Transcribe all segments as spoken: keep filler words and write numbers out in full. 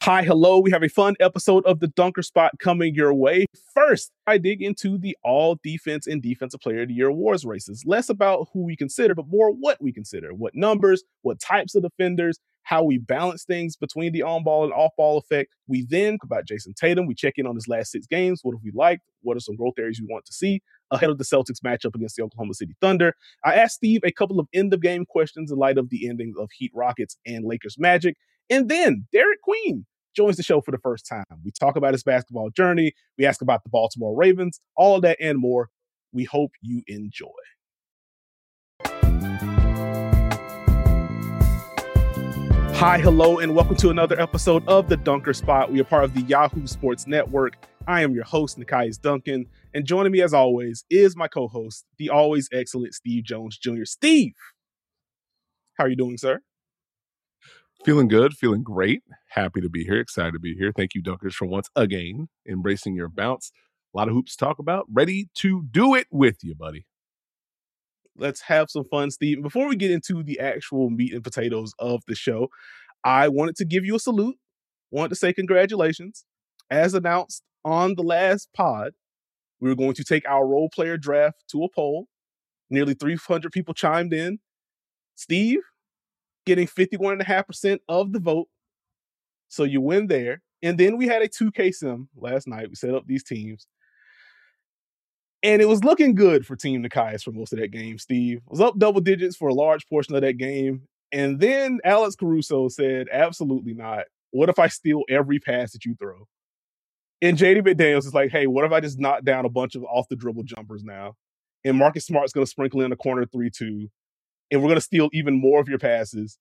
Hi, hello. We have a fun episode of the Dunker Spot coming your way. First, I dig into the all defense and defensive player of the year awards races. Less about who we consider, but more what we consider. What numbers, what types of defenders, how we balance things between the on-ball and off-ball effect. We then talk about Jason Tatum. We check in on his last six games. What have we liked? What are some growth areas we want to see ahead of the Celtics matchup against the Oklahoma City Thunder? I asked Steve a couple of end-of-game questions in light of the endings of Heat Rockets and Lakers Magic. And then Derek Queen joins the show for the first time. We talk about his basketball journey. We ask about the Baltimore Ravens, all of that and more. We hope you enjoy. Hi, hello, and welcome to another episode of the Dunker Spot. We are part of the Yahoo Sports Network. I am your host, Nekias Duncan, and joining me as always is my co-host, the always excellent Steve Jones Junior Steve, how are you doing, sir? Feeling good, feeling great. Happy to be here, excited to be here. Thank you, Dunkers, for once again embracing your bounce. A lot of hoops to talk about. Ready to do it with you, buddy. Let's have some fun, Steve. Before we get into the actual meat and potatoes of the show, I wanted to give you a salute. Wanted to say congratulations. As announced on the last pod, we were going to take our role player draft to a poll. Nearly three hundred people chimed in. Steve, getting fifty-one point five percent of the vote. So you win there. And then we had a two K sim last night. We set up these teams. And it was looking good for Team Nekias for most of that game, Steve. It was up double digits for a large portion of that game. And then Alex Caruso said, absolutely not. What if I steal every pass that you throw? And J D McDaniels is like, hey, what if I just knock down a bunch of off-the-dribble jumpers now? And Marcus Smart's going to sprinkle in a corner three two. And we're going to steal even more of your passes.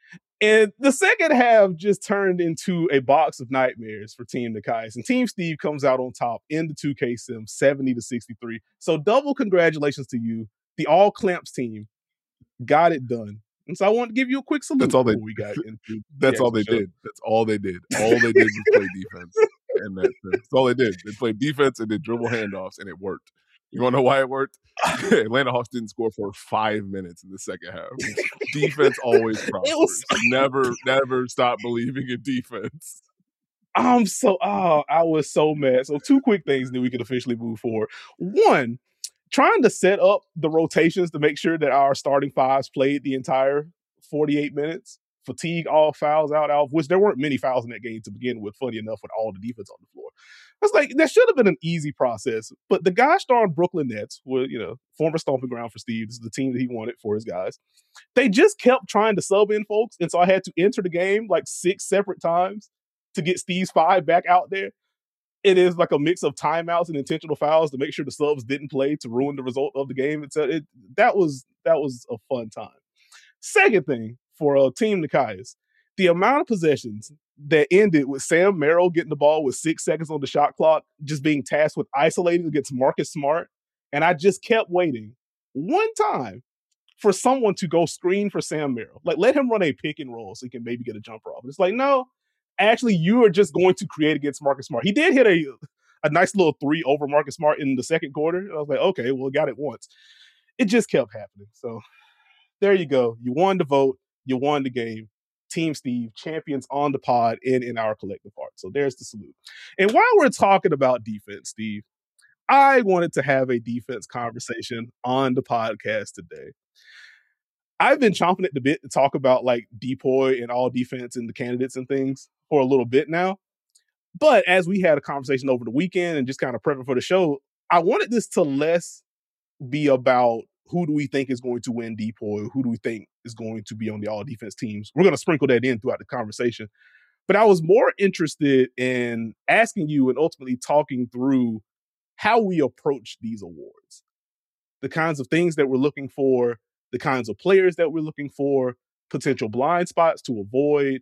And the second half just turned into a box of nightmares for Team Nekias. And Team Steve comes out on top in the two K sim, seventy to sixty-three. So double congratulations to you. The All Clamps team got it done. And so I want to give you a quick salute. That's all they, we got into that's all they show. did. That's all they did. All they did was play defense. And that's, that's all they did. They played defense and did dribble handoffs, and it worked. You want to know why it worked? Atlanta Hawks didn't score for five minutes in the second half. Defense always prospers. Was... Never, never stop believing in defense. I'm so, oh, I was so mad. So two quick things that we could officially move forward. One, trying to set up the rotations to make sure that our starting fives played the entire forty-eight minutes. Fatigue all fouls out, out, which there weren't many fouls in that game to begin with, funny enough, with all the defense on the floor. I was like, that should have been an easy process. But the gosh darn Brooklyn Nets were, you know, former stomping ground for Steve. This is the team that he wanted for his guys. They just kept trying to sub in folks. And so I had to enter the game like six separate times to get Steve's five back out there. It is like a mix of timeouts and intentional fouls to make sure the subs didn't play to ruin the result of the game. It's a, it, that was that was a fun time. Second thing for uh, Team Nekias, the amount of possessions that ended with Sam Merrill getting the ball with six seconds on the shot clock, just being tasked with isolating against Marcus Smart. And I just kept waiting one time for someone to go screen for Sam Merrill. Like, let him run a pick and roll so he can maybe get a jumper off. It's like, no, actually, you are just going to create against Marcus Smart. He did hit a, a nice little three over Marcus Smart in the second quarter. I was like, okay, well, got it once. It just kept happening. So there you go. You won the vote. You won the game. Team Steve, champions on the pod and in our collective heart. So there's the salute. And while we're talking about defense, Steve, I wanted to have a defense conversation on the podcast today. I've been chomping at the bit to talk about like Depoy and all defense and the candidates and things for a little bit now. But as we had a conversation over the weekend and just kind of prepping for the show, I wanted this to less be about who do we think is going to win Depoy? Who do we think is going to be on the all-defense teams? We're going to sprinkle that in throughout the conversation. But I was more interested in asking you and ultimately talking through how we approach these awards. The kinds of things that we're looking for, the kinds of players that we're looking for, potential blind spots to avoid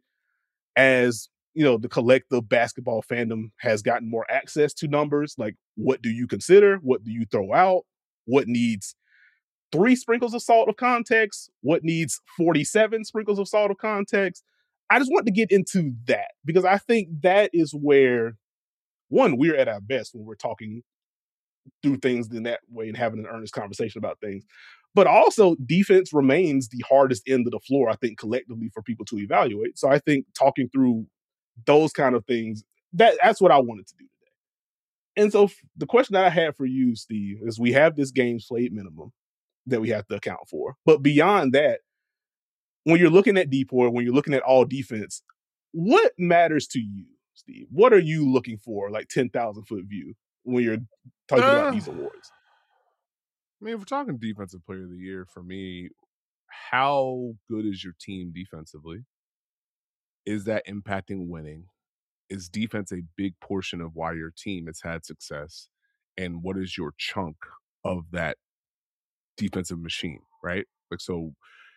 as, you know, the collective basketball fandom has gotten more access to numbers. Like, what do you consider? What do you throw out? What needs three sprinkles of salt of context? What needs forty-seven sprinkles of salt of context? I just want to get into that because I think that is where, one, we're at our best when we're talking through things in that way and having an earnest conversation about things. But also, defense remains the hardest end of the floor, I think, collectively for people to evaluate. So I think talking through those kind of things. That that's what I wanted to do today. And so f- the question that I had for you, Steve, is we have this games played minimum that we have to account for. But beyond that, when you're looking at D P O R, when you're looking at all defense, what matters to you, Steve? What are you looking for, like ten thousand foot view, when you're talking about Uh, these awards? I mean, if we're talking defensive player of the year, for me, how good is your team defensively? Is that impacting winning? Is defense a big portion of why your team has had success? And what is your chunk of that defensive machine, right? Like, so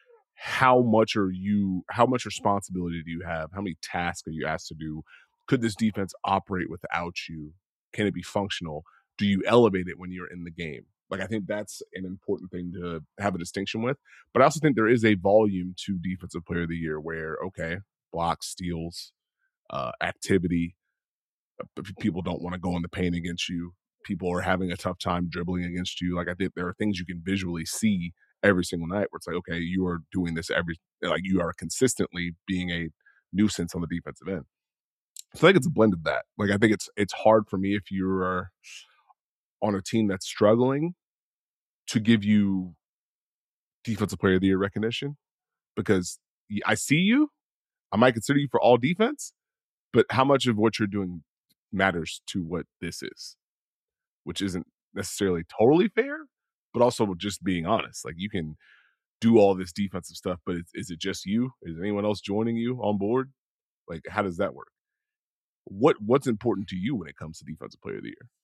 how much are you, how much responsibility do you have? How many tasks are you asked to do? Could this defense operate without you? Can it be functional? Do you elevate it when you're in the game? Like, I think that's an important thing to have a distinction with. But I also think there is a volume to defensive player of the year where, okay, blocks, steals, uh, activity, uh, people don't want to go in the paint against you. People are having a tough time dribbling against you. Like, I think there are things you can visually see every single night where it's like, okay, you are doing this every, like, you are consistently being a nuisance on the defensive end. So I think it's a blend of that. Like, I think it's it's hard for me if you're on a team that's struggling to give you defensive player of the year recognition, because y- I see you, I might consider you for all defense, but how much of what you're doing matters to what this is, which isn't necessarily totally fair, but also just being honest. Like, you can do all this defensive stuff, but is, is it just you? Is anyone else joining you on board? Like, how does that work? What what's important to you when it comes to defensive player of the year?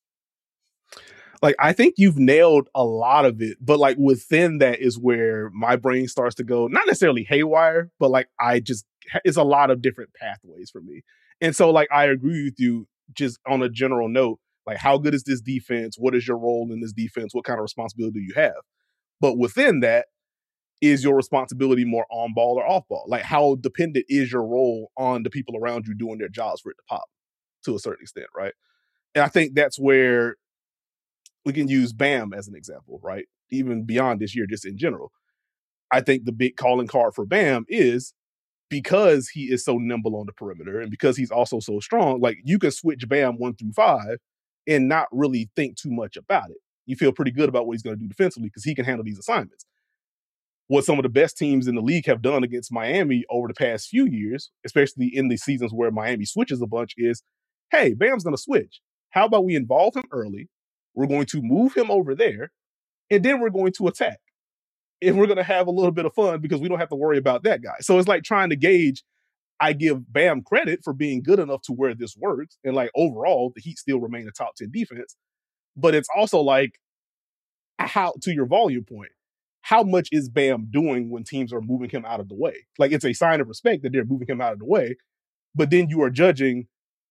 Like, I think you've nailed a lot of it, but like within that is where my brain starts to go, not necessarily haywire, but like I just, it's a lot of different pathways for me. And so, like, I agree with you just on a general note, like, how good is this defense? What is your role in this defense? What kind of responsibility do you have? But within that, is your responsibility more on ball or off ball? Like, how dependent is your role on the people around you doing their jobs for it to pop to a certain extent, right? And I think that's where we can use Bam as an example, right? Even beyond this year, just in general. I think the big calling card for Bam is because he is so nimble on the perimeter and because he's also so strong, like, you can switch Bam one through five and not really think too much about it. You feel pretty good about what he's going to do defensively because he can handle these assignments. What some of the best teams in the league have done against Miami over the past few years, especially in the seasons where Miami switches a bunch, is, hey, Bam's going to switch. How about we involve him early? We're going to move him over there, and then we're going to attack. And we're going to have a little bit of fun because we don't have to worry about that guy. So it's like trying to gauge. I give Bam credit for being good enough to where this works. And like overall, the Heat still remain a top ten defense. But it's also like, how, to your volume point, how much is Bam doing when teams are moving him out of the way? Like, it's a sign of respect that they're moving him out of the way, but then you are judging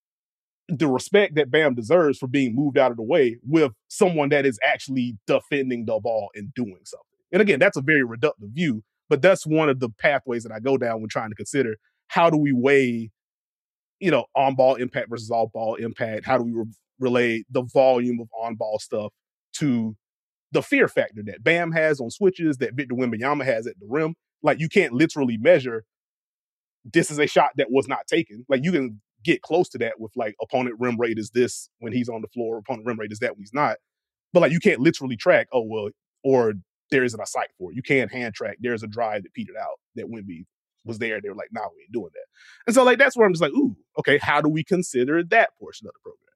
the respect that Bam deserves for being moved out of the way with someone that is actually defending the ball and doing something. And again, that's a very reductive view, but that's one of the pathways that I go down when trying to consider how do we weigh, you know, on ball impact versus off ball impact? How do we re- relate the volume of on ball stuff to the fear factor that Bam has on switches, that Victor Wembanyama has at the rim? Like, you can't literally measure this is a shot that was not taken. Like, you can get close to that with like opponent rim rate is this when he's on the floor, opponent rim rate is that when he's not. But like, you can't literally track, oh well, or there isn't a site for it. You can't hand track. There's a drive that petered out that Wemby was there. They were like, nah, we ain't doing that. And so like that's where I'm just like, ooh, okay, how do we consider that portion of the program?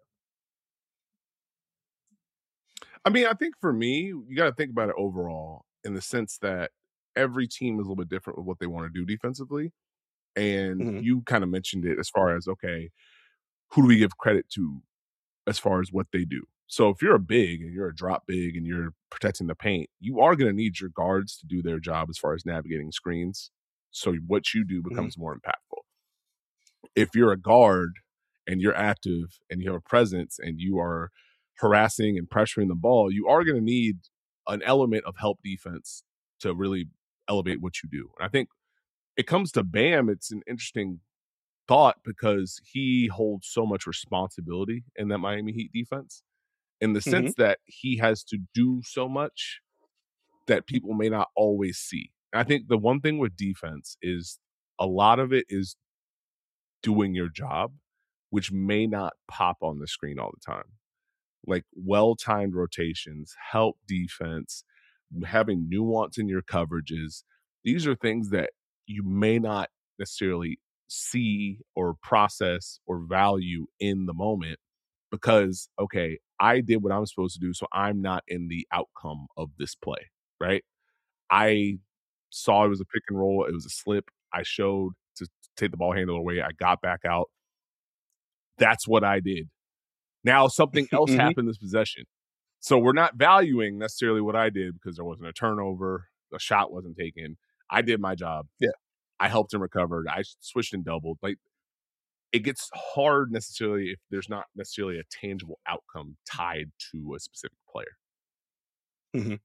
I mean, I think for me, you got to think about it overall in the sense that every team is a little bit different with what they want to do defensively. And Mm-hmm. you kind of mentioned it as far as, okay, who do we give credit to as far as what they do? So if you're a big and you're a drop big and you're protecting the paint, you are going to need your guards to do their job as far as navigating screens. So what you do Mm-hmm. becomes more impactful. If you're a guard and you're active and you have a presence and you are harassing and pressuring the ball, you are going to need an element of help defense to really elevate what you do. And I think it comes to Bam, it's an interesting thought because he holds so much responsibility in that Miami Heat defense in the Mm-hmm. sense that he has to do so much that people may not always see. And I think the one thing with defense is a lot of it is doing your job, which may not pop on the screen all the time. Like well-timed rotations, help defense, having nuance in your coverages. These are things that you may not necessarily see or process or value in the moment because, okay, I did what I'm supposed to do, so I'm not in the outcome of this play, right? I saw it was a pick and roll, it was a slip. I showed to take the ball handle away. I got back out. That's what I did. Now something else Mhm. happened this possession. So we're not valuing necessarily what I did because there wasn't a turnover, a shot wasn't taken. I did my job. Yeah. I helped him recover. I switched and doubled. Like it gets hard necessarily if there's not necessarily a tangible outcome tied to a specific player. Mhm.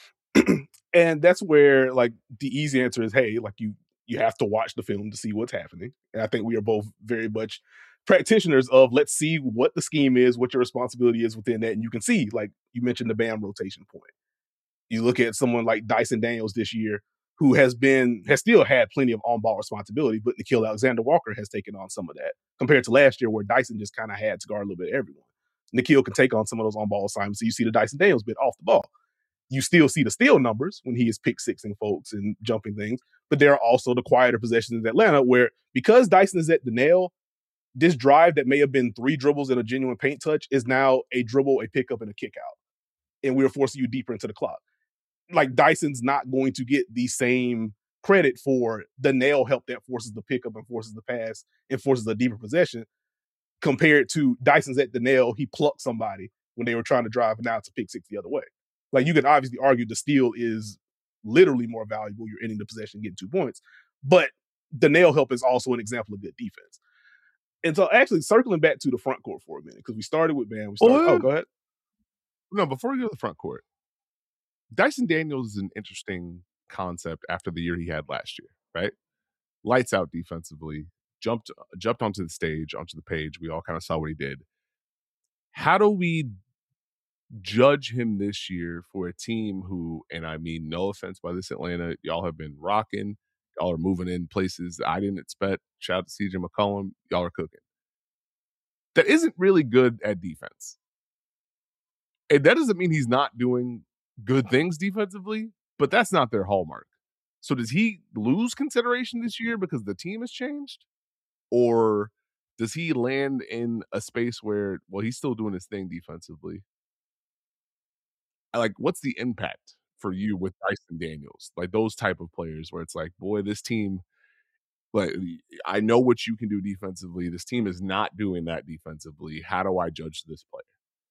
And that's where like the easy answer is, hey, like you you have to watch the film to see what's happening. And I think we are both very much practitioners of let's see what the scheme is, what your responsibility is within that. And you can see, like you mentioned, the Bam rotation point. You look at someone like Dyson Daniels this year, who has been has still had plenty of on-ball responsibility, but Nickeil Alexander-Walker has taken on some of that compared to last year, where Dyson just kind of had to guard a little bit of everyone. Nickeil can take on some of those on-ball assignments, so you see the Dyson Daniels bit off the ball. You still see the steal numbers when he is pick sixing folks and jumping things, but there are also the quieter possessions in Atlanta where because Dyson is at the nail, this drive that may have been three dribbles and a genuine paint touch is now a dribble, a pickup, and a kick out. And we're forcing you deeper into the clock. Like Dyson's not going to get the same credit for the nail help that forces the pickup and forces the pass and forces a deeper possession compared to Dyson's at the nail. He plucked somebody when they were trying to drive and now it's a pick six the other way. Like you can obviously argue the steal is literally more valuable. You're ending the possession, getting two points, but the nail help is also an example of good defense. And so actually circling back to the front court for a minute, because we started with Bam. We started, oh, What? go ahead. No, before we go to the front court, Dyson Daniels is an interesting concept after the year he had last year, right? Lights out defensively, jumped jumped onto the stage, onto the page. We all kind of saw what he did. How do we judge him this year for a team who, and I mean no offense by this Atlanta, y'all have been rocking, y'all are moving in places that I didn't expect. Shout out to C J McCollum, y'all are cooking. That isn't really good at defense. And that doesn't mean he's not doing good things defensively, but that's not their hallmark. So does he lose consideration this year because the team has changed? Or does he land in a space where, well, he's still doing his thing defensively? Like, what's the impact for you with Dyson Daniels? Like those type of players where it's like, boy, this team, like I know what you can do defensively. This team is not doing that defensively. How do I judge this player?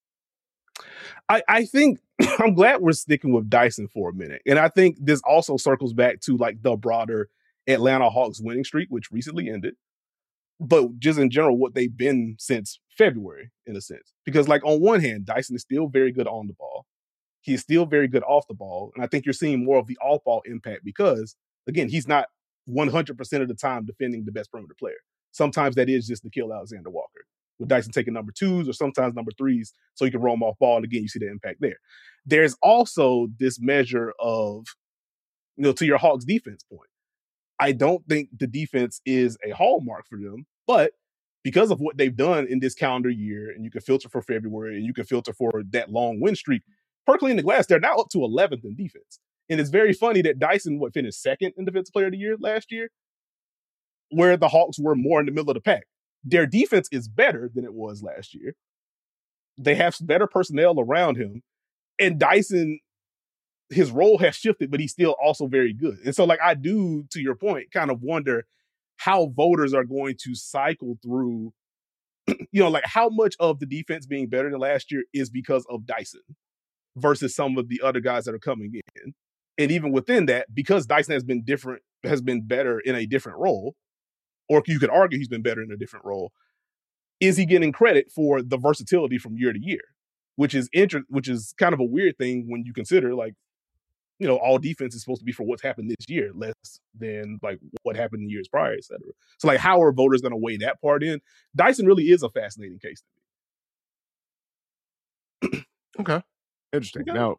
I, I think I'm glad we're sticking with Dyson for a minute. And I think this also circles back to like the broader Atlanta Hawks winning streak, which recently ended. But just in general, what they've been since February, in a sense. Because like on one hand, Dyson is still very good on the ball. He's still very good off the ball. And I think you're seeing more of the off-ball impact because, again, he's not one hundred percent of the time defending the best perimeter player. Sometimes that is just Nickeil Alexander-Walker, with Dyson taking number twos or sometimes number threes so he can roam off ball. And again, you see the impact there. There's also this measure of, you know, to your Hawks defense point. I don't think the defense is a hallmark for them, but because of what they've done in this calendar year, and you can filter for February and you can filter for that long win streak, per clean the glass, they're now up to eleventh in defense. And it's very funny that Dyson what finished second in defensive player of the year last year, where the Hawks were more in the middle of the pack. Their defense is better than it was last year. They have better personnel around him. And Dyson, his role has shifted, but he's still also very good. And so, like, I do, to your point, kind of wonder how voters are going to cycle through, you know, like how much of the defense being better than last year is because of Dyson versus some of the other guys that are coming in. And even within that, because Dyson has been different, has been better in a different role, or you could argue he's been better in a different role, is he getting credit for the versatility from year to year? Which is inter- which is kind of a weird thing when you consider, like, you know, all defense is supposed to be for what's happened this year, less than like what happened in years prior, et cetera. So, like, how are voters going to weigh that part in? Dyson really is a fascinating case to me. Okay. Interesting. Okay. Now,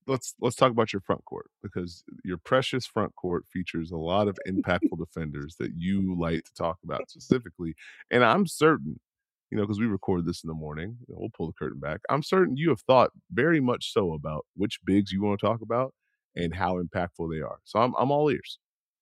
let's let's talk about your front court, because your precious front court features a lot of impactful defenders that you like to talk about specifically. And I'm certain, you know, because we record this in the morning, you know, we'll pull the curtain back. I'm certain you have thought very much so about which bigs you want to talk about and how impactful they are. So I'm I'm all ears.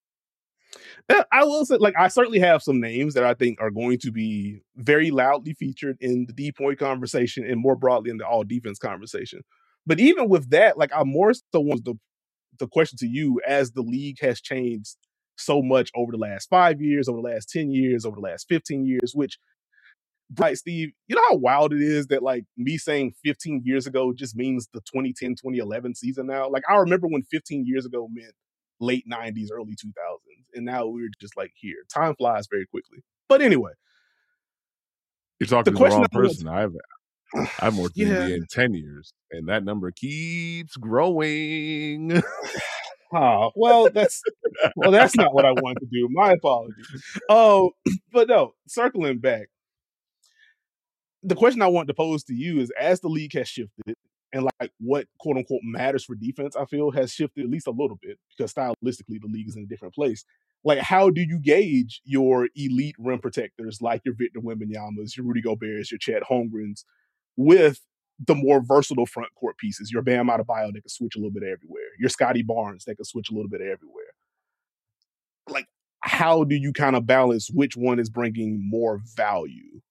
Uh, I will say, like, I certainly have some names that I think are going to be very loudly featured in the D point conversation and more broadly in the all defense conversation. But even with that, like, I more so want the the question to you, as the league has changed so much over the last five years, over the last ten years, over the last fifteen years, which, right, Steve, you know how wild it is that, like, me saying fifteen years ago just means the twenty ten twenty eleven season now? Like, I remember when fifteen years ago meant late nineties, early two thousands, and now we're just like here. Time flies very quickly. But anyway, You're the talking to the question wrong I want person. I've I've worked in the yeah. N B A in ten years, and that number keeps growing. Oh, well, that's well, that's not what I wanted to do. My apologies. Oh, but no, circling back, the question I wanted to pose to you is, as the league has shifted and like what quote unquote matters for defense, I feel has shifted at least a little bit because stylistically the league is in a different place. Like, how do you gauge your elite rim protectors like your Victor Wembanyama's, your Rudy Gobert's, your Chet Holmgrens with the more versatile front court pieces, your Bam Adebayo that can switch a little bit everywhere, your Scotty Barnes that can switch a little bit everywhere? Like, how do you kind of balance which one is bringing more value?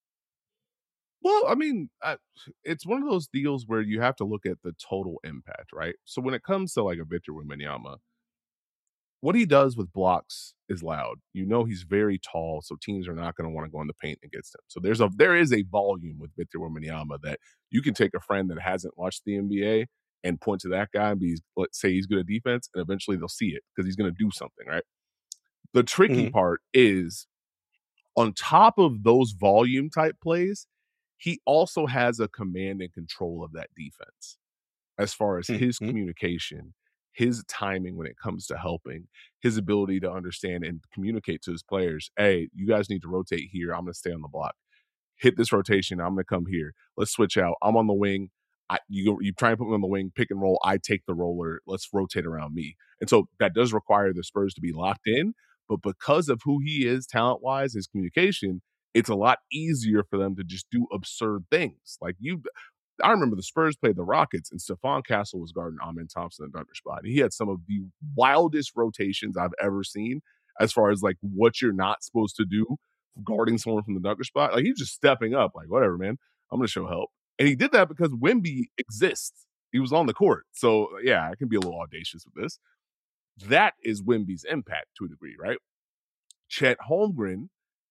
Well, I mean, I, it's one of those deals where you have to look at the total impact, right? So when it comes to like a Victor Wembanyama, what he does with blocks is loud. You know, he's very tall, so teams are not going to want to go in the paint against him. So there's a there is a volume with Victor Wembanyama that you can take a friend that hasn't watched the N B A and point to that guy and be, let's say he's good at defense, and eventually they'll see it because he's going to do something, right? The tricky Mhm, part is, on top of those volume type plays, he also has a command and control of that defense as far as his mhm, communication, his timing when it comes to helping, his ability to understand and communicate to his players, hey, you guys need to rotate here. I'm going to stay on the block. Hit this rotation. I'm going to come here. Let's switch out. I'm on the wing. I, you go, you try and put me on the wing, pick and roll. I take the roller. Let's rotate around me. And so that does require the Spurs to be locked in. But because of who he is talent wise, his communication, it's a lot easier for them to just do absurd things. Like you, I remember the Spurs played the Rockets, and Stephon Castle was guarding Amen Thompson in the dunker spot. And he had some of the wildest rotations I've ever seen, as far as like what you're not supposed to do guarding someone from the dunker spot. Like, he's just stepping up, like, whatever, man, I'm going to show help. And he did that because Wemby exists. He was on the court. So, yeah, I can be a little audacious with this. That is Wemby's impact to a degree, right? Chet Holmgren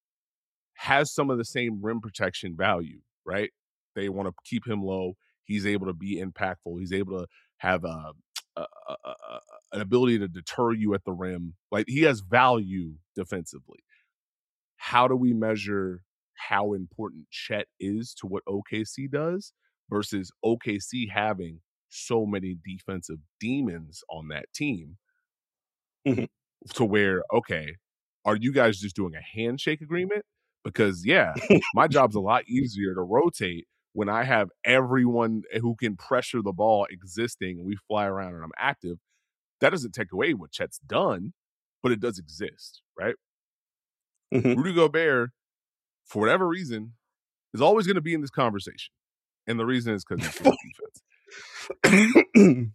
has some of the same rim protection value, right? They want to keep him low. He's able to be impactful. He's able to have a, a, a, a an ability to deter you at the rim. Like, he has value defensively. How do we measure how important Chet is to what O K C does versus O K C having so many defensive demons on that team mhm. to where, okay, are you guys just doing a handshake agreement? Because, yeah, my job's a lot easier to rotate when I have everyone who can pressure the ball existing and we fly around and I'm active. That doesn't take away what Chet's done, but it does exist, right? Mhm. Rudy Gobert, for whatever reason, is always going to be in this conversation. And the reason is because he's good at defense.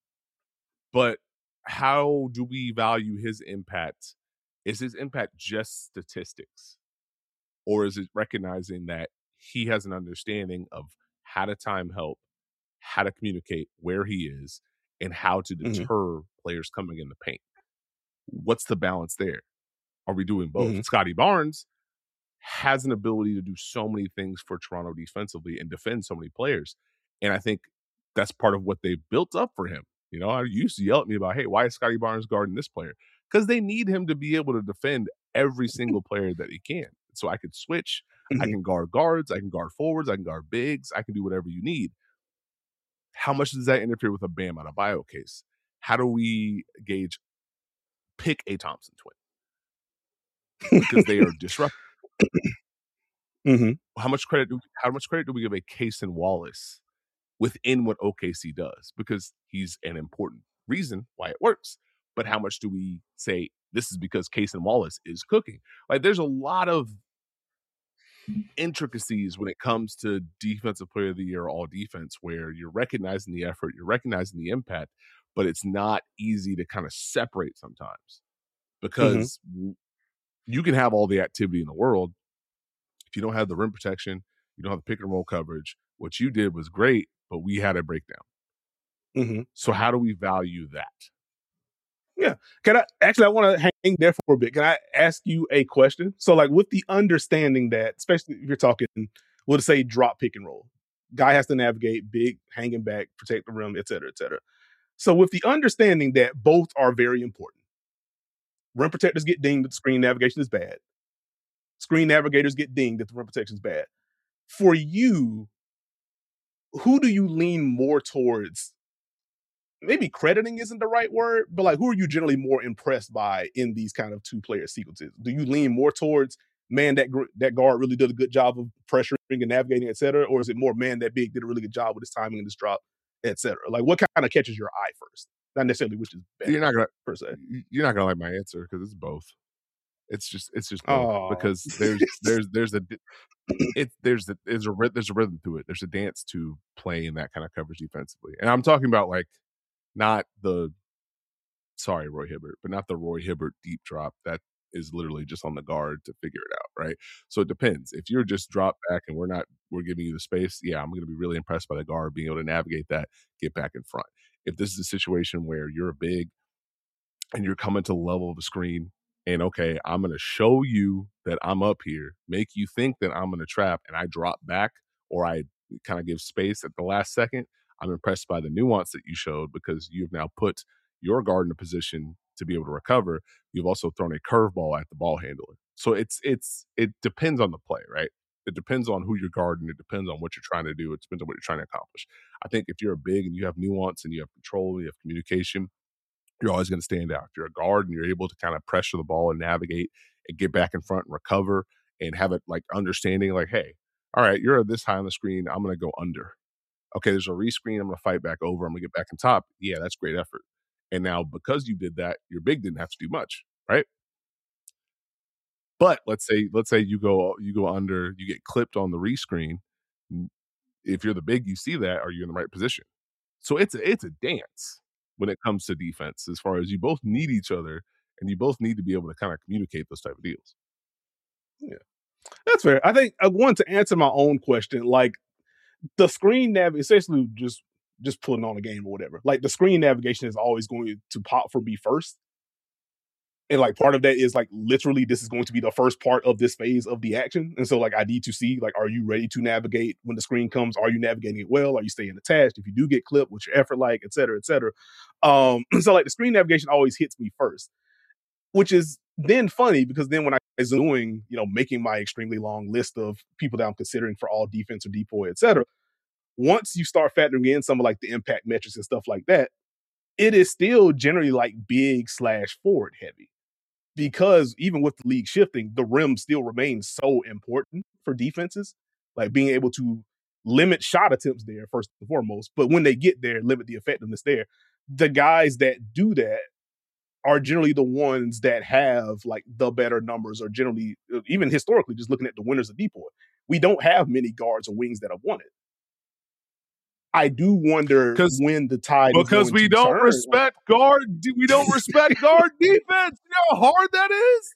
But how do we value his impact? Is his impact just statistics? Or is it recognizing that he has an understanding of how to time help, how to communicate where he is, and how to Mhm, deter players coming in the paint? What's the balance there? Are we doing both? mhm, Scotty Barnes has an ability to do so many things for Toronto defensively and defend so many players. And I think that's part of what they've built up for him. You know, I used to yell at me about, hey, why is Scotty Barnes guarding this player? Because they need him to be able to defend every single player that he can. So I could switch. I mhm. can guard guards. I can guard forwards. I can guard bigs. I can do whatever you need. How much does that interfere with a Bam Adebayo case? How do we gauge pick a Thompson twin? Because they are disruptive. Mhm. How much credit do how much credit do we give a Case and Wallace within what O K C does, because he's an important reason why it works. But how much do we say this is because Cason Wallace is cooking? Like, there's a lot of intricacies when it comes to defensive player of the year, all defense, where you're recognizing the effort, you're recognizing the impact, but it's not easy to kind of separate sometimes, because mm-hmm. you can have all the activity in the world. If you don't have the rim protection, you don't have the pick and roll coverage. What you did was great, but we had a breakdown. Mm-hmm. So how do we value that? Yeah. Can I actually, I want to hang there for a bit. Can I ask you a question? So like, with the understanding that, especially if you're talking, we'll just say drop pick and roll, guy has to navigate big, hanging back, protect the rim, et cetera, et cetera. So with the understanding that both are very important, rim protectors get dinged that the screen navigation is bad. Screen navigators get dinged that the rim protection is bad. For you, who do you lean more towards? Maybe crediting isn't the right word, but like, who are you generally more impressed by in these kind of two player sequences? Do you lean more towards, man, that gr- that guard really did a good job of pressuring and navigating, et cetera? Or is it more, man, that big did a really good job with his timing and his drop, et cetera? Like, what kind of catches your eye first? Not necessarily which is better. You're not gonna per se. You're not gonna like my answer, because it's both. It's just it's just both. Oh. Because there's there's there's a it there's a there's a there's a rhythm to it. There's a dance to playing that kind of coverage defensively, and I'm talking about like. Not the, sorry, Roy Hibbert, but not the Roy Hibbert deep drop that is literally just on the guard to figure it out, right? So it depends. If you're just drop back and we're not, we're giving you the space, yeah, I'm going to be really impressed by the guard being able to navigate that, get back in front. If this is a situation where you're a big and you're coming to the level of the screen and, okay, I'm going to show you that I'm up here, make you think that I'm going to trap, and I drop back or I kind of give space at the last second, I'm impressed by the nuance that you showed, because you've now put your guard in a position to be able to recover. You've also thrown a curveball at the ball handler. So it's it's it depends on the play, right? It depends on who you're guarding. It depends on what you're trying to do. It depends on what you're trying to accomplish. I think if you're a big and you have nuance and you have control, and you have communication, you're always going to stand out. If you're a guard and you're able to kind of pressure the ball and navigate and get back in front and recover and have it like understanding, like, hey, all right, you're this high on the screen, I'm going to go under. Okay, there's a rescreen, I'm going to fight back over, I'm going to get back on top. Yeah, that's great effort. And now, because you did that, your big didn't have to do much, right? But let's say let's say you go you go under, you get clipped on the rescreen. If you're the big, you see that, are you in the right position? So it's a, it's a dance when it comes to defense, as far as you both need each other and you both need to be able to kind of communicate those type of deals. Yeah, that's fair. I think I want to answer my own question, like, the screen nav, essentially just just putting on a game or whatever. Like, the screen navigation is always going to pop for me first. And like, part of that is like, literally, this is going to be the first part of this phase of the action. And so like, I need to see, like, are you ready to navigate when the screen comes? Are you navigating it well? Are you staying attached? If you do get clipped, what's your effort like, et cetera, et cetera. Um, so like, the screen navigation always hits me first, which is then funny, because then when I was doing, you know, making my extremely long list of people that I'm considering for all defense or decoy, et cetera, once you start factoring in some of like the impact metrics and stuff like that, it is still generally like big slash forward heavy, because even with the league shifting, the rim still remains so important for defenses, like being able to limit shot attempts there first and foremost, but when they get there, limit the effectiveness there. The guys that do that are generally the ones that have like the better numbers, or generally, even historically, just looking at the winners of decoy, we don't have many guards or wings that have won it. I do wonder when the tide is because going we to don't turn. respect guard. We don't respect guard defense. You know how hard that is.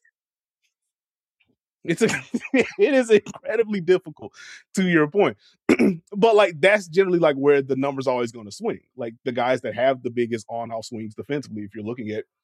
It's a, it is incredibly difficult, to your point. But like, that's generally like where the number's always going to swing. Like, the guys that have the biggest on-off swings defensively, if you're looking at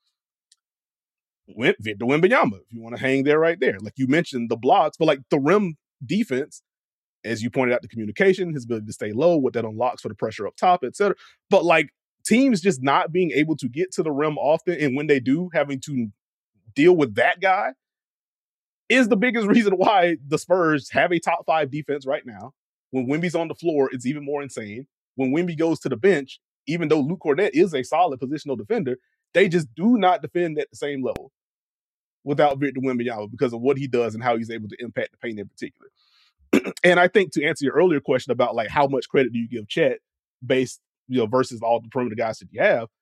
Victor Wembanyama, if you want to hang there right there. Like you mentioned the blocks, but like the rim defense, as you pointed out, the communication, his ability to stay low, what that unlocks for the pressure up top, et cetera. But like, teams just not being able to get to the rim often, and when they do, having to deal with that guy, is the biggest reason why the Spurs have a top five defense right now. When Wemby's on the floor, it's even more insane. When Wemby goes to the bench, even though Luke Cornett is a solid positional defender, they just do not defend at the same level without Victor Wembanyama, because of what he does and how he's able to impact the paint in particular. And I think, to answer your earlier question about like how much credit do you give Chet, based, you know, versus all the perimeter guys that you have.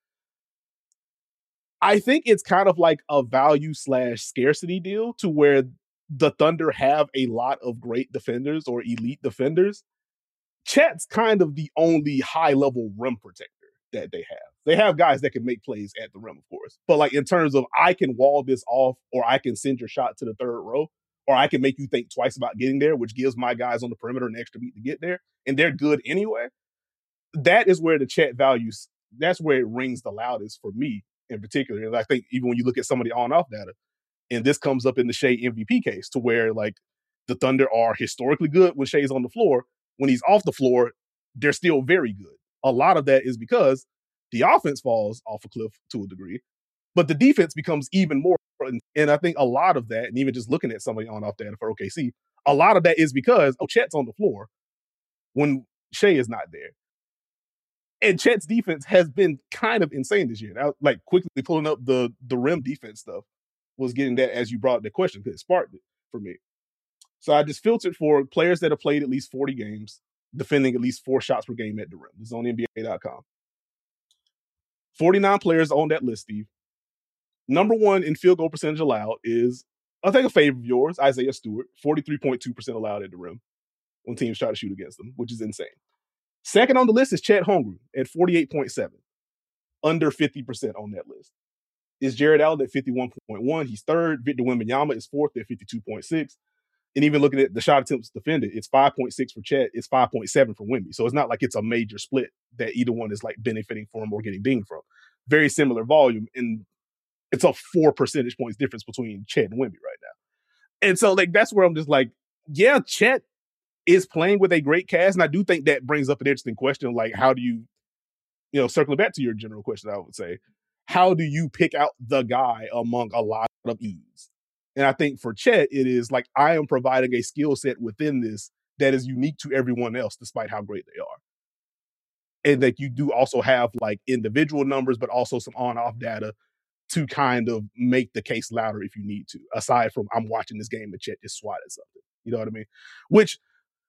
I think it's kind of like a value slash scarcity deal to where the Thunder have a lot of great defenders or elite defenders. Chet's kind of the only high level rim protector that they have. They have guys that can make plays at the rim, of course. But like in terms of I can wall this off, or I can send your shot to the third row, or I can make you think twice about getting there, which gives my guys on the perimeter an extra beat to get there, and they're good anyway. That is where the Chet values, that's where it rings the loudest for me in particular. And I think even when you look at some of the on-off data, and this comes up in the Shai M V P case, to where like the Thunder are historically good when Shai's on the floor. When he's off the floor, they're still very good. A lot of that is because the offense falls off a cliff to a degree, but the defense becomes even more important. And I think a lot of that, and even just looking at somebody on off data for O K C, a lot of that is because, oh, Chet's on the floor when Shai is not there. And Chet's defense has been kind of insane this year. Now, like quickly pulling up the, the rim defense stuff was getting that as you brought the question, because it sparked it for me. So I just filtered for players that have played at least forty games, defending at least four shots per game at the rim. This is on N B A dot com. forty-nine players on that list, Steve. Number one in field goal percentage allowed is, I think, a favorite of yours, Isaiah Stewart, forty-three point two percent allowed at the rim when teams try to shoot against them, which is insane. Second on the list is Chet Holmgren at forty-eight point seven, under fifty percent on that list. Is Jared Allen at fifty-one point one. He's third. Victor Wembanyama is fourth at fifty-two point six. And even looking at the shot attempts defended, it's five point six for Chet, it's five point seven for Wemby. So it's not like it's a major split that either one is like benefiting from or getting dinged from. Very similar volume, and it's a four percentage points difference between Chet and Wemby right now. And so like that's where I'm just like, yeah, Chet is playing with a great cast. And I do think that brings up an interesting question, like how do you, you know, circling back to your general question, I would say, how do you pick out the guy among a lot of youths? And I think for Chet, it is like, I am providing a skill set within this that is unique to everyone else, despite how great they are. And that you do also have like individual numbers, but also some on-off data to kind of make the case louder if you need to, aside from I'm watching this game and Chet just swatted something. You know what I mean? Which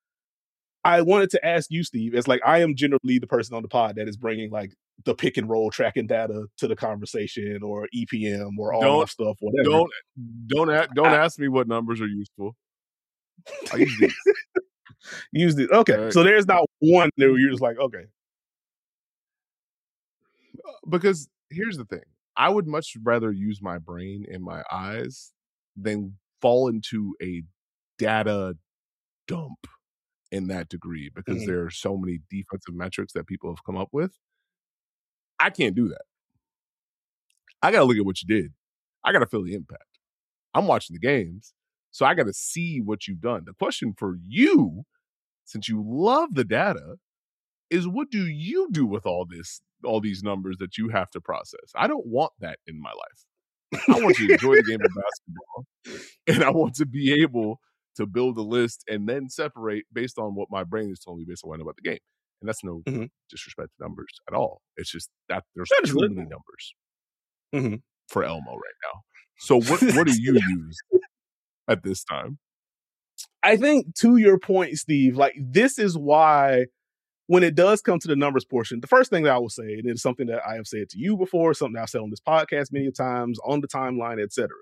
I wanted to ask you, Steve, as like, I am generally the person on the pod that is bringing like the pick and roll tracking data to the conversation, or E P M, or all that stuff, whatever. Don't don't a, don't I, ask me what numbers are useful. I use these. Use these. Okay, right. So there's not one that you're just like, okay. Because here's the thing: I would much rather use my brain and my eyes than fall into a data dump in that degree, because mm-hmm. there are so many defensive metrics that people have come up with. I can't do that. I got to look at what you did. I got to feel the impact. I'm watching the games, so I got to see what you've done. The question for you, since you love the data, is what do you do with all this, all these numbers that you have to process? I don't want that in my life. I want you to enjoy the game of basketball, and I want to be able to build a list and then separate based on what my brain is telling me based on what I know about the game. And that's no mm-hmm. disrespect to numbers at all. It's just that there's too many numbers mm-hmm. for Elmo right now. So what, what do you use at this time? I think to your point, Steve, like this is why when it does come to the numbers portion, the first thing that I will say, and it's something that I have said to you before, something I've said on this podcast many times, on the timeline, et cetera.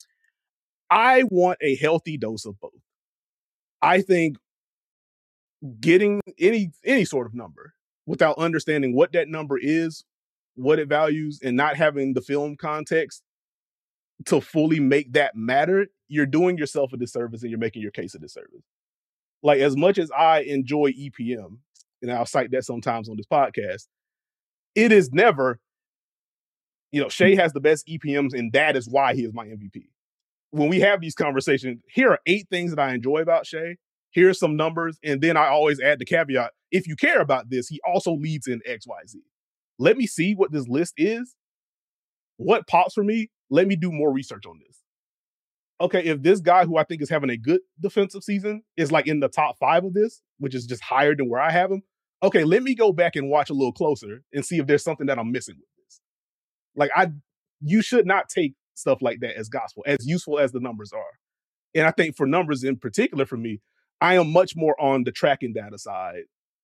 I want a healthy dose of both. I think getting any any sort of number without understanding what that number is, what it values, and not having the film context to fully make that matter, you're doing yourself a disservice and you're making your case a disservice. Like, as much as I enjoy E P M, and I'll cite that sometimes on this podcast, it is never, you know, Shai has the best E P Ms and that is why he is my M V P. When we have these conversations, here are eight things that I enjoy about Shai. Here's some numbers. And then I always add the caveat, if you care about this, he also leads in X, Y, Z. Let me see what this list is. What pops for me? Let me do more research on this. Okay, if this guy who I think is having a good defensive season is like in the top five of this, which is just higher than where I have him, okay, let me go back and watch a little closer and see if there's something that I'm missing with this. Like, I, you should not take stuff like that as gospel, as useful as the numbers are. And I think for numbers in particular for me, I am much more on the tracking data side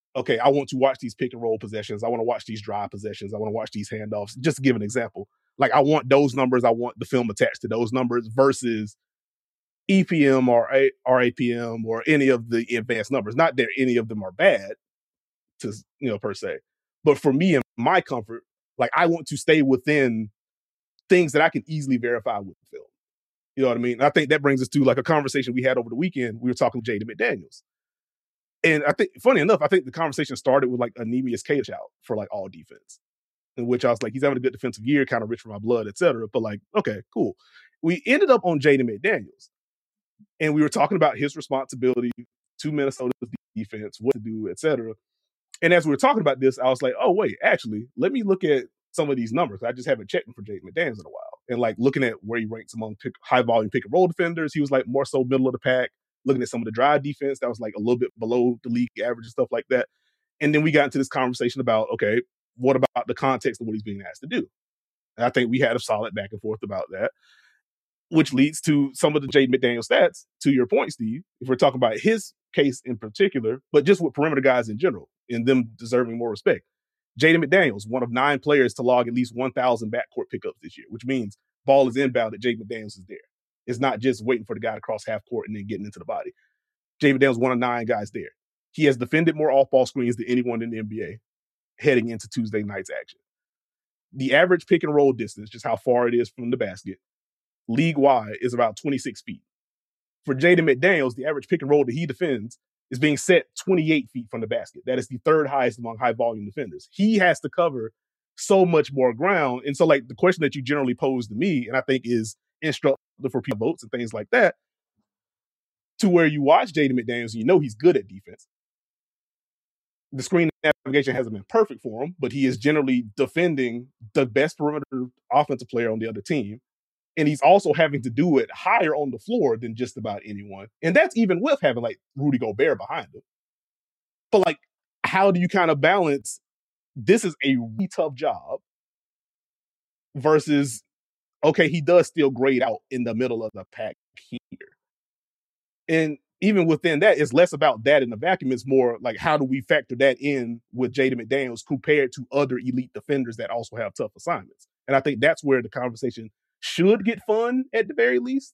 okay, I want to watch these pick and roll possessions. I want to watch these drive possessions. I want to watch these handoffs. Just to give an example. Like, I want those numbers. I want the film attached to those numbers versus E P M or R A P M or any of the advanced numbers. Not that any of them are bad, to you know, per se. But for me and my comfort, like, I want to stay within things that I can easily verify with the film. You know what I mean? And I think that brings us to like a conversation we had over the weekend. We were talking to Jaden McDaniels. And I think, funny enough, I think the conversation started with like Anemius Cage out for like all defense, in which I was like, he's having a good defensive year, kind of rich for my blood, et cetera. But like, okay, cool. We ended up on Jaden McDaniels, and we were talking about his responsibility to Minnesota's defense, what to do, et cetera. And as we were talking about this, I was like, oh, wait, actually, let me look at some of these numbers. I just haven't checked them for Jaden McDaniels in a while. And like looking at where he ranks among pick, high volume pick and roll defenders, he was like more so middle of the pack. Looking at some of the drive defense, that was like a little bit below the league average and stuff like that. And then we got into this conversation about, okay, what about the context of what he's being asked to do? And I think we had a solid back and forth about that, which leads to some of the Jaden McDaniels stats, to your point, Steve, if we're talking about his case in particular, but just with perimeter guys in general and them deserving more respect. Jaden McDaniels, one of nine players to log at least one thousand backcourt pickups this year, which means ball is inbound that Jaden McDaniels is there. It's not just waiting for the guy to cross half court and then getting into the body. Jaden McDaniels, one of nine guys there. He has defended more off-ball screens than anyone in the N B A heading into Tuesday night's action. The average pick and roll distance, just how far it is from the basket, league-wide is about twenty-six feet. For Jaden McDaniels, the average pick and roll that he defends is being set twenty-eight feet from the basket. That is the third highest among high-volume defenders. He has to cover so much more ground. And so, like, the question that you generally pose to me, and I think is instructive for people votes and things like that, to where you watch Jaden McDaniels and you know he's good at defense. The screen navigation hasn't been perfect for him, but he is generally defending the best perimeter offensive player on the other team. And he's also having to do it higher on the floor than just about anyone. And that's even with having like Rudy Gobert behind him. But like, how do you kind of balance this is a really tough job versus, okay, he does still grade out in the middle of the pack here. And even within that, it's less about that in the vacuum. It's more like, how do we factor that in with Jaden McDaniels compared to other elite defenders that also have tough assignments? And I think that's where the conversation should get fun at the very least.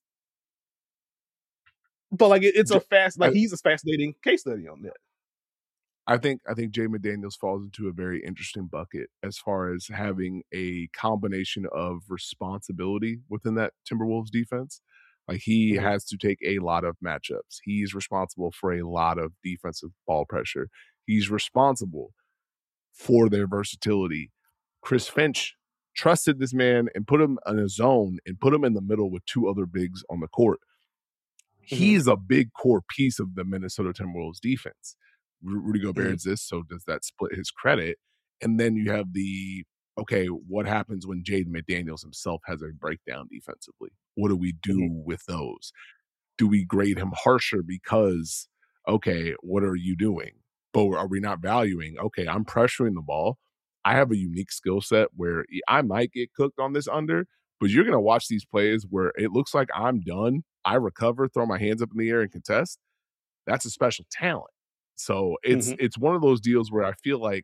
But like, it, it's a fast, like he's a fascinating case study on that. I think I think Jaden McDaniels falls into a very interesting bucket as far as having a combination of responsibility within that Timberwolves defense. Like, he mm-hmm. has to take a lot of matchups. He's responsible for a lot of defensive ball pressure. He's responsible for their versatility. Chris Finch trusted this man and put him in a zone and put him in the middle with two other bigs on the court. Mm-hmm. He's a big core piece of the Minnesota Timberwolves defense. Rudy Gobert mm-hmm. exists, so does that split his credit? And then you have the, okay, what happens when Jaden McDaniels himself has a breakdown defensively? What do we do mm-hmm. with those? Do we grade him harsher because, okay, what are you doing? But are we not valuing, okay, I'm pressuring the ball. I have a unique skill set where I might get cooked on this under, but you're going to watch these plays where it looks like I'm done. I recover, throw my hands up in the air and contest. That's a special talent. So it's mm-hmm. it's one of those deals where I feel like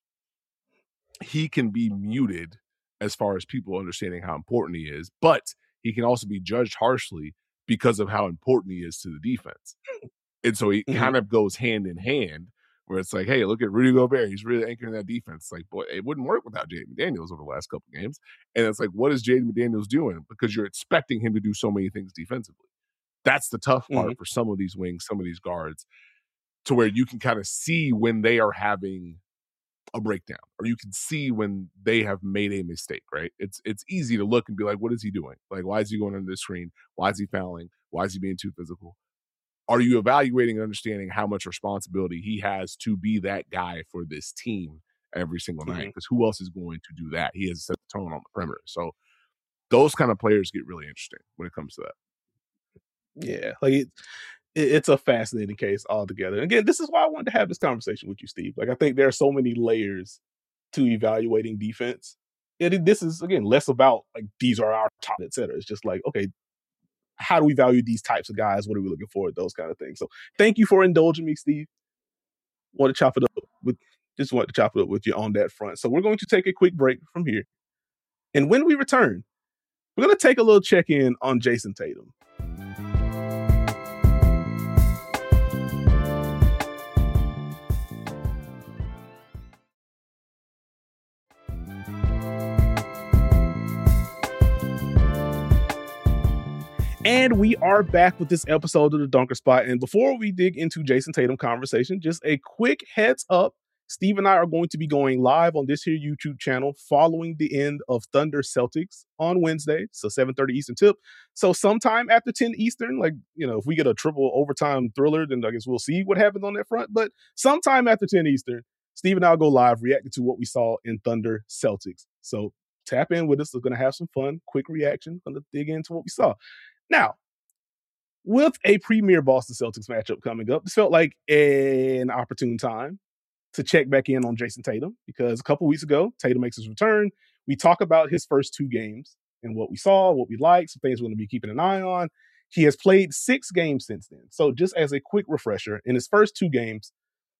he can be muted as far as people understanding how important he is, but he can also be judged harshly because of how important he is to the defense. And so he mm-hmm. kind of goes hand in hand, where it's like, hey, look at Rudy Gobert. He's really anchoring that defense. It's like, boy, it wouldn't work without Jaden McDaniels over the last couple of games. And it's like, what is Jaden McDaniels doing? Because you're expecting him to do so many things defensively. That's the tough part mm-hmm. for some of these wings, some of these guards, to where you can kind of see when they are having a breakdown, or you can see when they have made a mistake, right? It's it's easy to look and be like, what is he doing? Like, why is he going under the screen? Why is he fouling? Why is he being too physical? Are you evaluating and understanding how much responsibility he has to be that guy for this team every single mm-hmm. night? Because who else is going to do that? He has set the tone on the perimeter. So those kind of players get really interesting when it comes to that. Yeah, like it, it's a fascinating case altogether. Again, this is why I wanted to have this conversation with you, Steve. Like, I think there are so many layers to evaluating defense. It, this is, again, less about, like, these are our top, et cetera. It's just like, okay, how do we value these types of guys? What are we looking for? Those kind of things. So thank you for indulging me, Steve. Want to chop it up with just wanted to chop it up with you on that front. So we're going to take a quick break from here. And when we return, we're going to take a little check-in on Jayson Tatum. And we are back with this episode of the Dunker Spot. And before we dig into Jayson Tatum conversation, just a quick heads up. Steve and I are going to be going live on this here YouTube channel following the end of Thunder Celtics on Wednesday. So seven thirty Eastern tip. So sometime after ten Eastern, like, you know, if we get a triple overtime thriller, then I guess we'll see what happens on that front. But sometime after ten Eastern, Steve and I will go live reacting to what we saw in Thunder Celtics. So tap in with us. We're going to have some fun, quick reaction. Going to dig into what we saw. Now, with a premier Boston Celtics matchup coming up, this felt like an opportune time to check back in on Jayson Tatum, because a couple weeks ago, Tatum makes his return. We talk about his first two games and what we saw, what we liked, some things we're going to be keeping an eye on. He has played six games since then. So just as a quick refresher, in his first two games,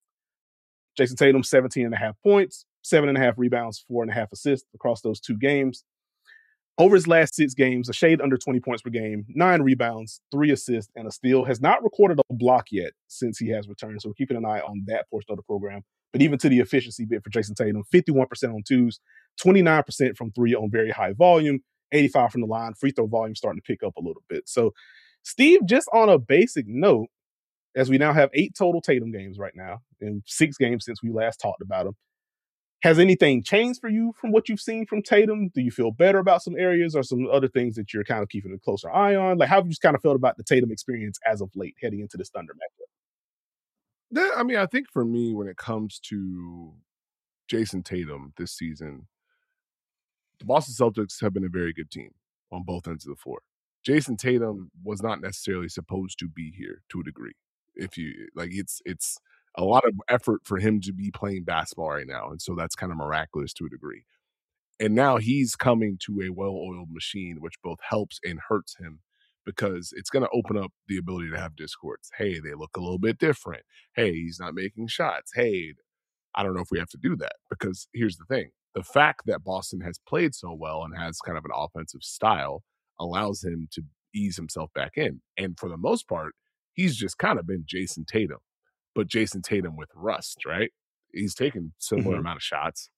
Jayson Tatum, seventeen and a half points, seven and a half rebounds, four and a half assists across those two games. Over his last six games, a shade under twenty points per game, nine rebounds, three assists, and a steal. Has not recorded a block yet since he has returned, so we're keeping an eye on that portion of the program. But even to the efficiency bit for Jayson Tatum, fifty-one percent on twos, twenty-nine percent from three on very high volume, eighty-five from the line. Free throw volume starting to pick up a little bit. So, Steve, just on a basic note, as we now have eight total Tatum games right now, and six games since we last talked about him, has anything changed for you from what you've seen from Tatum? Do you feel better about some areas or some other things that you're kind of keeping a closer eye on? Like, how have you just kind of felt about the Tatum experience as of late heading into this Thunder matchup? Yeah, I mean, I think for me, when it comes to Jayson Tatum this season, the Boston Celtics have been a very good team on both ends of the floor. Jayson Tatum was not necessarily supposed to be here to a degree. If you like, it's it's a lot of effort for him to be playing basketball right now, and so that's kind of miraculous to a degree. And now he's coming to a well-oiled machine, which both helps and hurts him, because it's going to open up the ability to have discords. Hey, they look a little bit different. Hey, he's not making shots. Hey, I don't know if we have to do that, because here's the thing. The fact that Boston has played so well and has kind of an offensive style allows him to ease himself back in. And for the most part, he's just kind of been Jayson Tatum, but Jayson Tatum with rust, right? He's taken similar Mhm. amount of shots.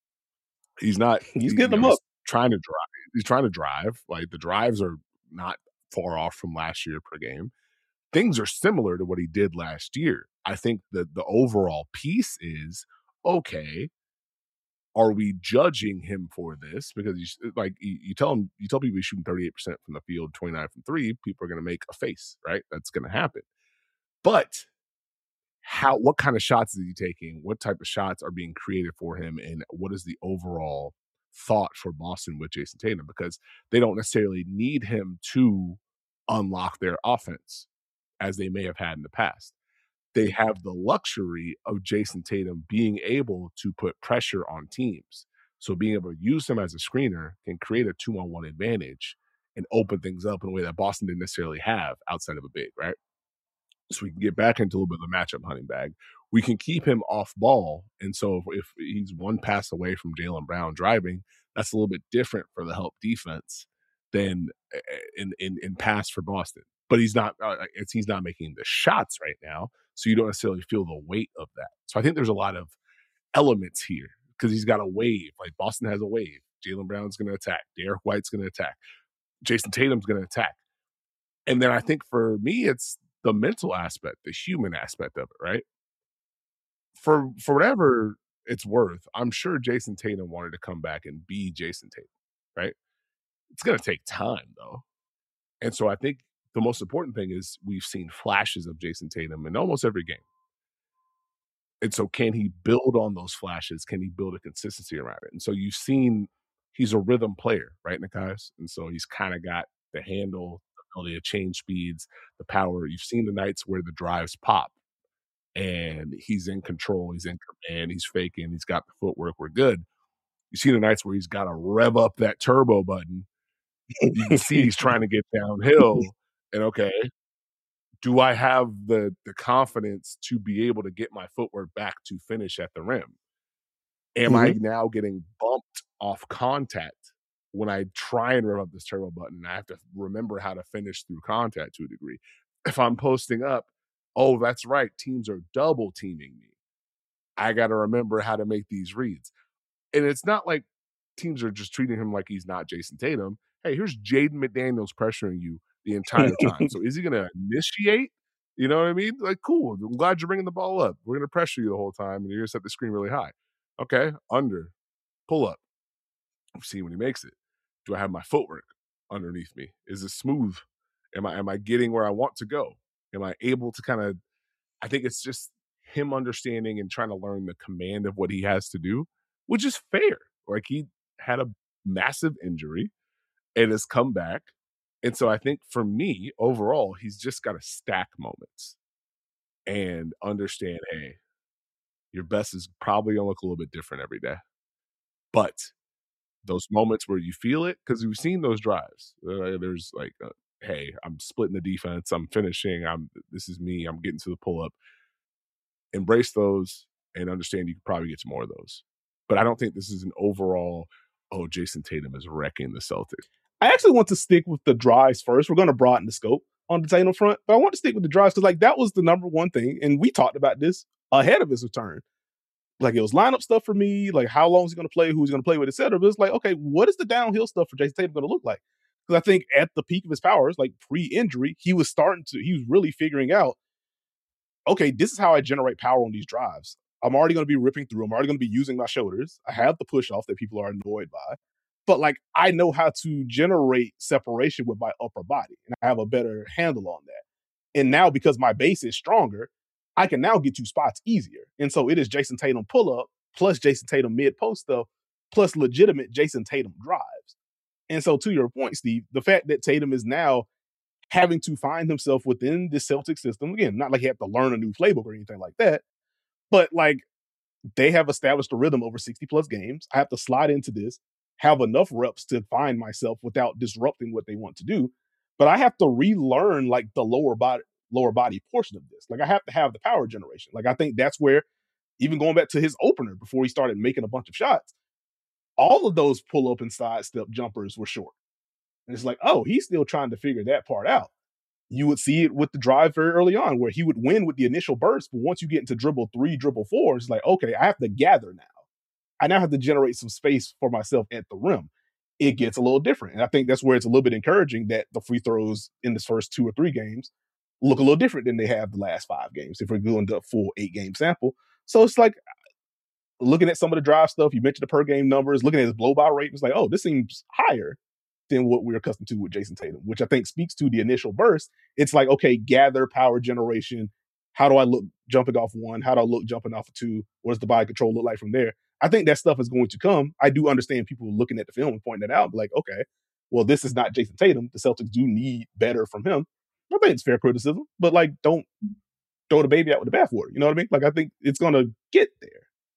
He's not, He's you getting them know, he's up. trying to drive. He's trying to drive. Like, the drives are not far off from last year per game. Things are similar to what he did last year. I think that the overall piece is, okay, are we judging him for this? Because you like you, you tell him, you tell people he's shooting thirty-eight percent from the field, twenty-nine from three, people are going to make a face, right? That's going to happen. But how, what kind of shots is he taking? What type of shots are being created for him? And what is the overall thought for Boston with Jayson Tatum? Because they don't necessarily need him to unlock their offense as they may have had in the past. They have the luxury of Jayson Tatum being able to put pressure on teams. So being able to use him as a screener can create a two-on-one advantage and open things up in a way that Boston didn't necessarily have outside of a big, right? So we can get back into a little bit of the matchup hunting bag. We can keep him off ball. And so if, if he's one pass away from Jaylen Brown driving, that's a little bit different for the help defense than in, in, in pass for Boston. But he's not uh, it's, he's not making the shots right now, so you don't necessarily feel the weight of that. So I think there's a lot of elements here because he's got a wave. Like, Boston has a wave. Jaylen Brown's going to attack. Derek White's going to attack. Jayson Tatum's going to attack. And then I think for me, it's the mental aspect, the human aspect of it, right? For for whatever it's worth, I'm sure Jayson Tatum wanted to come back and be Jayson Tatum, right? It's going to take time, though. And so I think the most important thing is we've seen flashes of Jayson Tatum in almost every game. And so can he build on those flashes? Can he build a consistency around it? And so you've seen he's a rhythm player, right, Nekias? And so he's kind of got the handle, the ability to change speeds, the power. You've seen the nights where the drives pop and he's in control, he's in command, he's faking, he's got the footwork, we're good. You see the nights where he's got to rev up that turbo button. You can see he's trying to get downhill. And okay, do I have the the confidence to be able to get my footwork back to finish at the rim? Am I Mhm. now getting bumped off contact when I try and rev up this turbo button? I have to remember how to finish through contact to a degree. If I'm posting up, oh, that's right, teams are double teaming me. I gotta remember how to make these reads. And it's not like teams are just treating him like he's not Jason Tatum. Hey, here's Jaden McDaniels pressuring you the entire time. So is he gonna initiate? You know what I mean? Like, cool. I'm glad you're bringing the ball up. We're gonna pressure you the whole time, and you're gonna set the screen really high. Okay, under, pull up. See when he makes it. Do I have my footwork underneath me? Is it smooth? Am I am I getting where I want to go? Am I able to kind of I think it's just him understanding and trying to learn the command of what he has to do, which is fair. Like he had a massive injury and has come back. And so I think for me, overall, he's just got to stack moments and understand, hey, your best is probably gonna look a little bit different every day. But those moments where you feel it, because we've seen those drives. Uh, there's like, uh, hey, I'm splitting the defense, I'm finishing, I'm this is me, I'm getting to the pull up. Embrace those and understand you can probably get to more of those. But I don't think this is an overall, oh, Jason Tatum is wrecking the Celtics. I actually want to stick with the drives first. We're going to broaden the scope on the Tatum front, but I want to stick with the drives because, like, that was the number one thing, and we talked about this ahead of his return. Like, it was lineup stuff for me, like how long is he going to play, who's he going to play with, et cetera. But it's like, okay, what is the downhill stuff for Jason Tatum going to look like? Because I think at the peak of his powers, like pre-injury, he was starting to, he was really figuring out, okay, this is how I generate power on these drives. I'm already going to be ripping through. I'm already going to be using my shoulders. I have the push off that people are annoyed by. But like I know how to generate separation with my upper body and I have a better handle on that. And now because my base is stronger, I can now get to spots easier. And so it is Jason Tatum pull up plus Jason Tatum mid post stuff plus legitimate Jason Tatum drives. And so to your point, Steve, the fact that Tatum is now having to find himself within the Celtic system, again, not like he had to learn a new playbook or anything like that, but like they have established a rhythm over sixty plus games. I have to slide into this, have enough reps to find myself without disrupting what they want to do. But I have to relearn like the lower body lower body portion of this. Like I have to have the power generation. Like I think that's where even going back to his opener before he started making a bunch of shots, all of those pull up and side step jumpers were short. And it's like, oh, he's still trying to figure that part out. You would see it with the drive very early on where he would win with the initial burst. But once you get into dribble three, dribble four, it's like, okay, I have to gather now. I now have to generate some space for myself at the rim. It gets a little different. And I think that's where it's a little bit encouraging that the free throws in this first two or three games look a little different than they have the last five games if we're doing the full eight game sample. So it's like looking at some of the drive stuff, you mentioned the per game numbers, looking at his blow by rate, it's like, oh, this seems higher than what we're accustomed to with Jason Tatum, which I think speaks to the initial burst. It's like, okay, gather power generation. How do I look jumping off one? How do I look jumping off of two? What does the body control look like from there? I think that stuff is going to come. I do understand people looking at the film and pointing that out, like, okay, well, this is not Jason Tatum. The Celtics do need better from him. I think it's fair criticism, but like, don't throw the baby out with the bathwater. You know what I mean? Like, I think it's going to get there.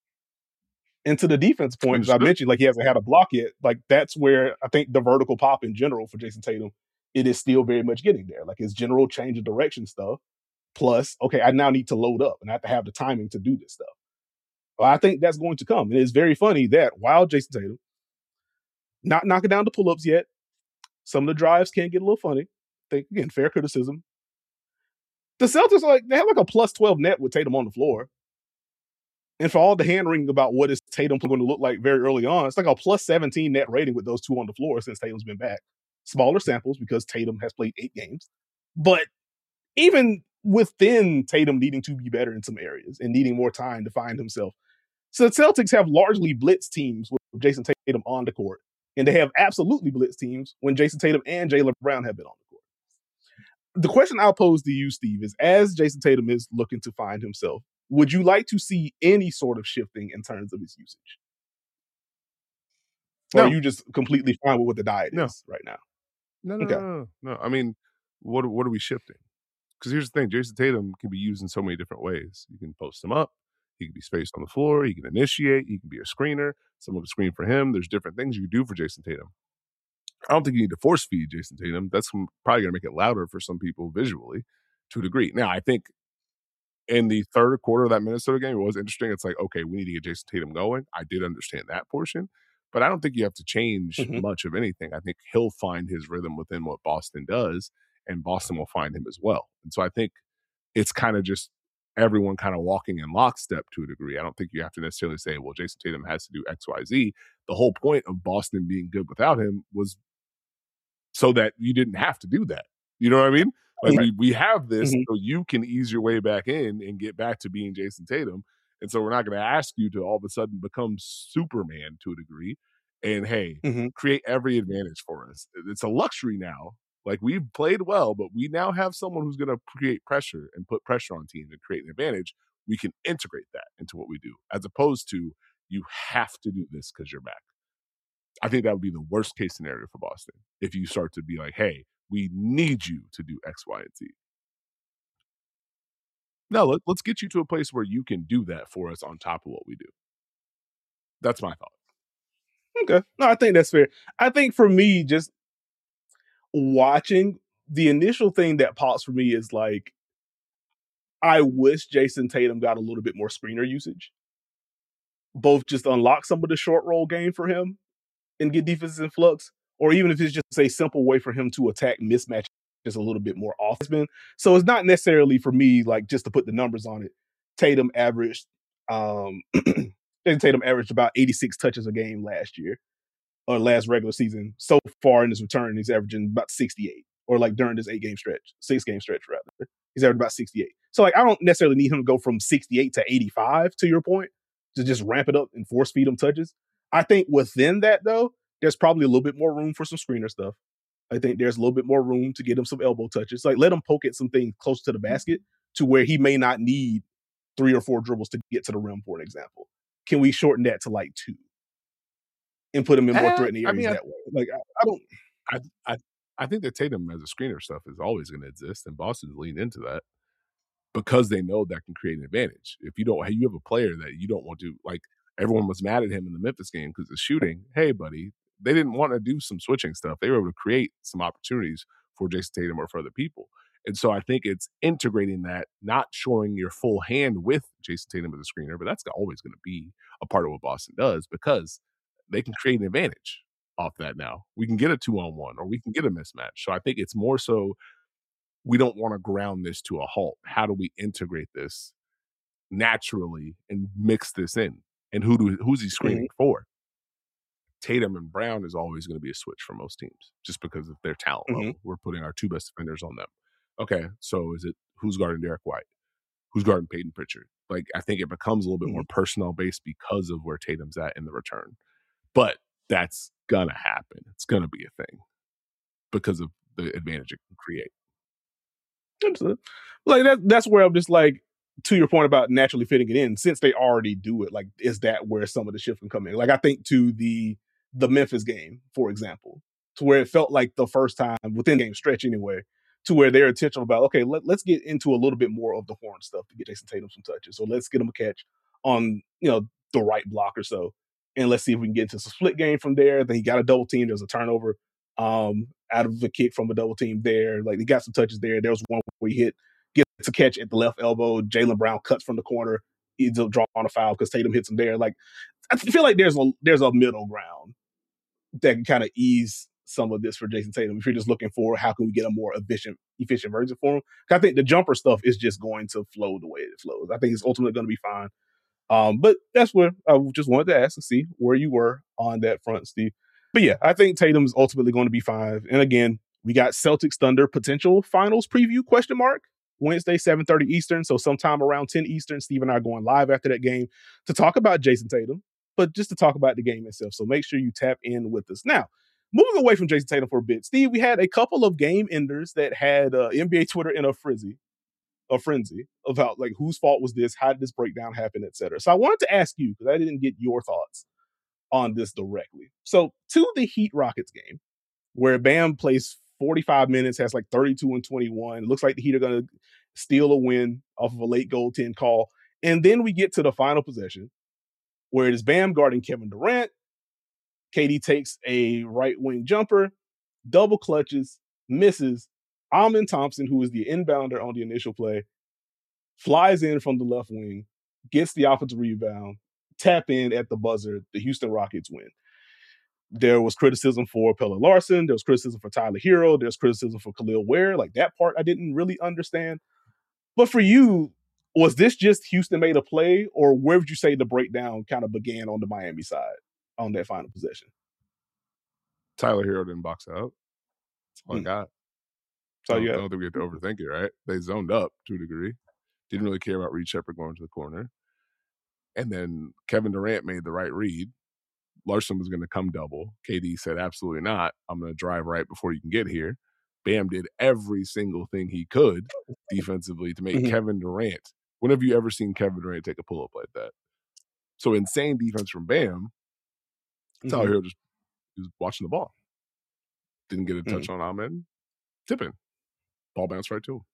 And to the defense point, as I mentioned, like he hasn't had a block yet. Like that's where I think the vertical pop in general for Jason Tatum, it is still very much getting there. Like his general change of direction stuff. Plus, okay, I now need to load up and I have to have the timing to do this stuff. Well, I think that's going to come. And it's very funny that while Jason Tatum not knocking down the pull-ups yet, some of the drives can get a little funny. I think again, fair criticism. The Celtics are like they have like a plus twelve net with Tatum on the floor. And for all the hand wringing about what is Tatum going to look like very early on, it's like a plus seventeen net rating with those two on the floor since Tatum's been back. Smaller samples because Tatum has played eight games. But even within Tatum needing to be better in some areas and needing more time to find himself. So the Celtics have largely blitz teams with Jason Tatum on the court. And they have absolutely blitz teams when Jason Tatum and Jaylen Brown have been on the court. The question I'll pose to you, Steve, is as Jason Tatum is looking to find himself, would you like to see any sort of shifting in terms of his usage? Or No. are you just completely fine with what the diet No. is right now? No, no, Okay. no, no, no. I mean, what what are we shifting? Because here's the thing, Jason Tatum can be used in so many different ways. You can post him up, he can be spaced on the floor, he can initiate, he can be a screener, someone can screen for him. There's different things you can do for Jason Tatum. I don't think you need to force feed Jason Tatum. That's probably going to make it louder for some people visually to a degree. Now, I think in the third quarter of that Minnesota game, it was interesting. It's like, okay, we need to get Jason Tatum going. I did understand that portion, but I don't think you have to change Mhm. much of anything. I think he'll find his rhythm within what Boston does, and Boston will find him as well. And so I think it's kind of just everyone kind of walking in lockstep to a degree. I don't think you have to necessarily say, well, Jason Tatum has to do X, Y, Z. The whole point of Boston being good without him was so that you didn't have to do that. You know what I mean? Like Right. we we have this Mhm. so you can ease your way back in and get back to being Jason Tatum. And so we're not going to ask you to all of a sudden become Superman to a degree. And hey, Mhm. create every advantage for us. It's a luxury now. Like we've played well, but we now have someone who's going to create pressure and put pressure on teams and create an advantage. We can integrate that into what we do, as opposed to you have to do this because you're back. I think that would be the worst case scenario for Boston if you start to be like, hey, we need you to do X, Y, and Z. No, let, let's get you to a place where you can do that for us on top of what we do. That's my thought. Okay. No, I think that's fair. I think for me, just watching, the initial thing that pops for me is like, I wish Jason Tatum got a little bit more screener usage. Both just unlock some of the short roll game for him and get defenses in flux, or even if it's just a simple way for him to attack mismatches just a little bit more often. So it's not necessarily for me, like just to put the numbers on it. Tatum averaged, um, Jason Tatum averaged about eighty-six touches a game last year or last regular season. So far in his return, he's averaging about sixty-eight, or like during this eight game stretch, six game stretch rather. He's averaged about sixty-eight. So like I don't necessarily need him to go from sixty-eight to eighty-five, to your point, to just ramp it up and force feed him touches. I think within that though, there's probably a little bit more room for some screener stuff. I think there's a little bit more room to get him some elbow touches. Like let him poke at something close to the basket to where he may not need three or four dribbles to get to the rim, for an example. Can we shorten that to like two and put him in more Eh, threatening I areas mean, I, that way? Like I, I don't. I, I, I think that Tatum as a screener stuff is always going to exist, and Boston's leaned into that because they know that can create an advantage. If you don't, you have a player that you don't want to, like everyone was mad at him in the Memphis game because of shooting. Hey, buddy, they didn't want to do some switching stuff. They were able to create some opportunities for Jason Tatum or for other people. And so I think it's integrating that, not showing your full hand with Jason Tatum as a screener, but that's always going to be a part of what Boston does because they can create an advantage off that now. We can get a two on one or we can get a mismatch. So I think it's more so we don't want to ground this to a halt. How do we integrate this naturally and mix this in? And who do who's he Mhm, screening for? Tatum and Brown is always going to be a switch for most teams just because of their talent mhm, level. We're putting our two best defenders on them. Okay, so is it who's guarding Derek White? Who's guarding Peyton Pritchard? Like, I think it becomes a little bit mhm, more personnel based because of where Tatum's at in the return. But that's gonna happen. It's gonna be a thing because of the advantage it can create. Understood. Like that, that's where I'm just like, to your point about naturally fitting it in, since they already do it, like is that where some of the shift can come in? Like I think to the the Memphis game, for example, to where it felt like the first time within game stretch anyway, to where they're intentional about, okay, let, let's get into a little bit more of the horn stuff to get Jason Tatum some touches. So let's get him a catch on, you know, the right block or so. And let's see if we can get into some split game from there. Then he got a double team. There's a turnover um, out of the kick from a double team there. Like he got some touches there. There was one where he hit, gets a catch at the left elbow. Jaylen Brown cuts from the corner. He's drawn a foul because Tatum hits him there. Like I feel like there's a there's a middle ground that can kind of ease some of this for Jason Tatum. If you're just looking for how can we get a more efficient efficient version for him, I think the jumper stuff is just going to flow the way it flows. I think it's ultimately going to be fine. Um, but that's where I just wanted to ask to see where you were on that front, Steve. But yeah, I think Tatum's ultimately going to be fine. And again, we got Celtics Thunder potential finals preview question mark Wednesday, seven thirty Eastern. So sometime around ten Eastern, Steve and I are going live after that game to talk about Jason Tatum, but just to talk about the game itself. So make sure you tap in with us. Now, moving away from Jason Tatum for a bit, Steve, we had a couple of game enders that had uh, N B A Twitter in a frenzy a frenzy about like whose fault was this, how did this breakdown happen, et cetera. So I wanted to ask you, because I didn't get your thoughts on this directly. So to the Heat Rockets game, where Bam plays forty-five minutes, has like thirty-two and twenty-one. Looks like the Heat are going to steal a win off of a late goaltend call. And then we get to the final possession where it is Bam guarding Kevin Durant. K D takes a right wing jumper, double clutches, misses. Amen Thompson, who is the inbounder on the initial play, flies in from the left wing, gets the offensive rebound, tap in at the buzzer, the Houston Rockets win. There was criticism for Pelle Larsson. There was criticism for Tyler Hero. There's criticism for Khalil Ware. Like, that part I didn't really understand. But for you, was this just Houston made a play, or where would you say the breakdown kind of began on the Miami side on that final possession? Tyler Hero didn't box out. That's all mm. I got. So I don't, yeah. I don't think we have to overthink it, right? They zoned up to a degree. Didn't really care about Reed Sheppard going to the corner. And then Kevin Durant made the right read. Larsson was going to come double. K D said, absolutely not. I'm going to drive right before you can get here. Bam did every single thing he could defensively to make mm-hmm. Kevin Durant. When have you ever seen Kevin Durant take a pull-up like that? So insane defense from Bam. Mm-hmm. Tyler Hero just he was watching the ball. Didn't get a touch mm-hmm. on Ahmed. Tipping. Ball bounced right to him.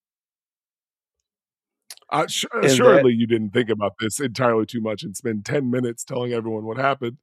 Uh, sh- surely that, you didn't think about this entirely too much and spend ten minutes telling everyone what happened.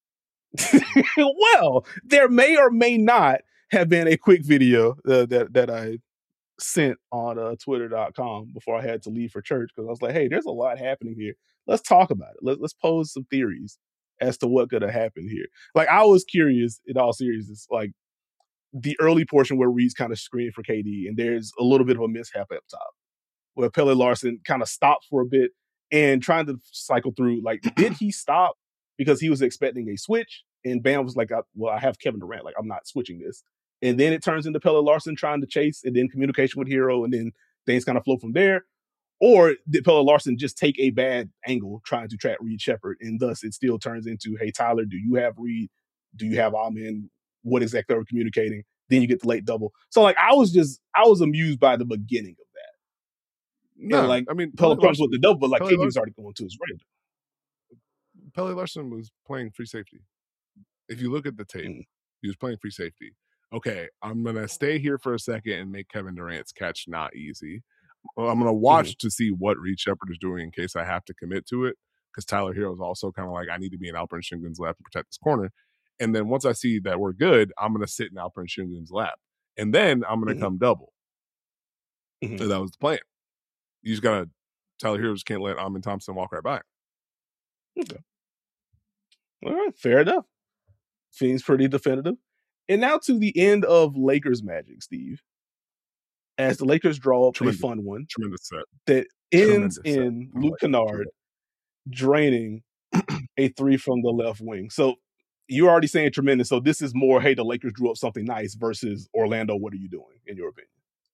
Well, there may or may not have been a quick video uh, that, that I sent on uh, twitter dot com before I had to leave for church, because I was like, hey, there's a lot happening here. Let's talk about it. Let, let's pose some theories as to what could have happened here. Like, I was curious, in all seriousness, like the early portion where Reed's kind of screened for K D, and there's a little bit of a mishap up top where Pelle Larsson kind of stopped for a bit and trying to cycle through. Like, did he stop because he was expecting a switch? And Bam was like, well, I have Kevin Durant. Like, I'm not switching this. And then it turns into Pelle Larsson trying to chase, and then communication with Hero, and then things kind of flow from there. Or did Pelle Larsson just take a bad angle trying to trap Reed Sheppard, and thus it still turns into, hey, Tyler, do you have Reed? Do you have Amen? What exactly are we communicating? Then you get the late double. So, like, I was just, I was amused by the beginning of that. No, and, like, I mean, Pelle comes with the double, but like Pelle K D was already going to his right. Pelle Larsson was playing free safety. If you look at the tape, mm. he was playing free safety. Okay, I'm going to stay here for a second and make Kevin Durant's catch not easy. Well, I'm going to watch mm-hmm. to see what Reed Sheppard is doing in case I have to commit to it, because Tyler Hero is also kind of like, I need to be in Alperen Sengun's lap to protect this corner. And then once I see that we're good, I'm going to sit in Alperen Sengun's lap. And then I'm going to mm-hmm. come double. Mm-hmm. So that was the plan. You just got to, Tyler Hero just can't let Amen Thompson walk right by. Okay. All right, fair enough. Seems pretty definitive. And now to the end of Lakers Magic, Steve. As the Lakers draw up tremendous, a fun one tremendous set. that ends Tremendous in set. Luke Kennard draining a three from the left wing. So you're already saying tremendous. So this is more, hey, the Lakers drew up something nice versus Orlando, what are you doing, in your opinion?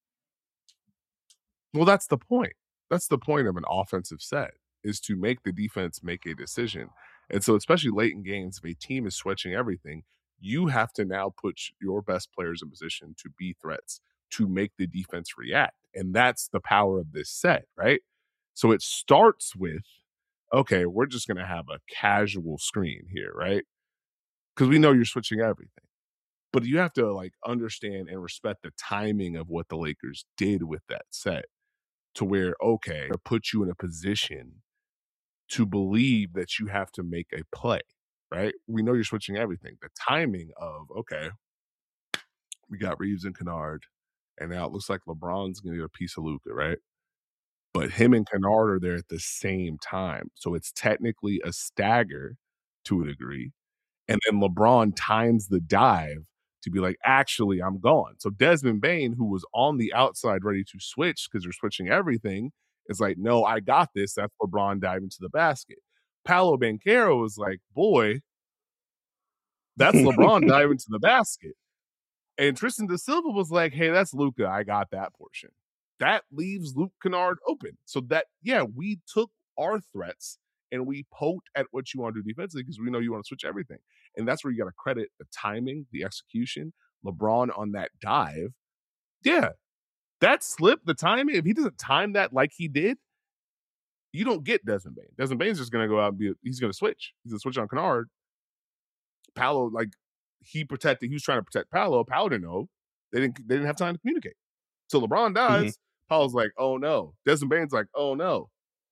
Well, that's the point. That's the point of an offensive set, is to make the defense make a decision. And so especially late in games, if a team is switching everything, you have to now put your best players in position to be threats, to make the defense react. And that's the power of this set, right? So it starts with, okay, we're just going to have a casual screen here, right? Because we know you're switching everything. But you have to like understand and respect the timing of what the Lakers did with that set, to where, okay, to put you in a position to believe that you have to make a play, right? We know you're switching everything. The timing of, okay, we got Reeves and Kennard, and now it looks like LeBron's going to get a piece of Luka, right? But him and Kennard are there at the same time. So it's technically a stagger to a degree. And then LeBron times the dive to be like, actually, I'm gone. So Desmond Bane, who was on the outside ready to switch because they're switching everything, is like, no, I got this. That's LeBron diving to the basket. Paolo Banchero was like, boy, that's LeBron diving to the basket. And Tristan da Silva was like, hey, that's Luka. I got that portion. That leaves Luke Kennard open. So that, yeah, we took our threats and we poked at what you want to do defensively because we know you want to switch everything. And that's where you got to credit the timing, the execution. LeBron on that dive. Yeah, that slip, the timing, if he doesn't time that like he did, you don't get Desmond Bane. Desmond Bane's just going to go out and be, a, he's going to switch. He's going to switch on Kennard. Paolo, like, he protected, he was trying to protect Paolo. Paolo didn't know. They didn't, they didn't have time to communicate. So LeBron dies. Mm-hmm. Paolo's like, oh no. Desmond Bane's like, oh no.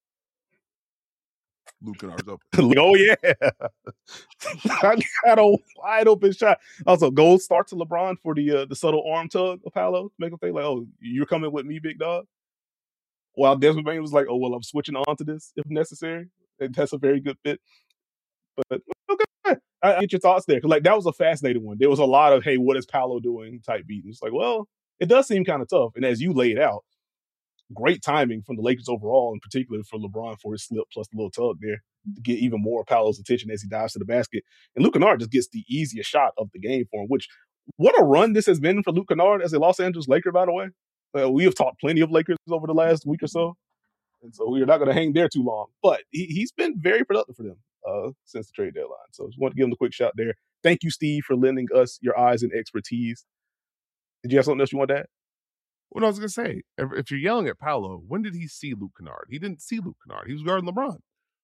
Luke Kennard's open. Oh yeah. I got a wide open shot. Also, gold start to LeBron for the uh, the subtle arm tug of Paolo to make him think like, oh, you're coming with me, big dog. while Desmond Bain was like, oh, well, I'm switching on to this if necessary. And that's a very good fit. But okay, I, I get your thoughts there. Cause like that was a fascinating one. There was a lot of, hey, what is Paolo doing type beat. And it's like, well, it does seem kind of tough. And as you laid out, great timing from the Lakers overall, in particular for LeBron for his slip plus the little tug there to get even more of Paolo's attention as he dives to the basket. And Luke Kennard just gets the easiest shot of the game for him, which what a run this has been for Luke Kennard as a Los Angeles Laker, by the way. Uh, we have talked plenty of Lakers over the last week or so. And so we're not going to hang there too long. But he, he's been very productive for them uh, since the trade deadline. So just want to give him a quick shout there. Thank you, Steve, for lending us your eyes and expertise. Did you have something else you want to add? What I was going to say, if, if you're yelling at Paolo, when did he see Luke Kennard? He didn't see Luke Kennard. He was guarding LeBron.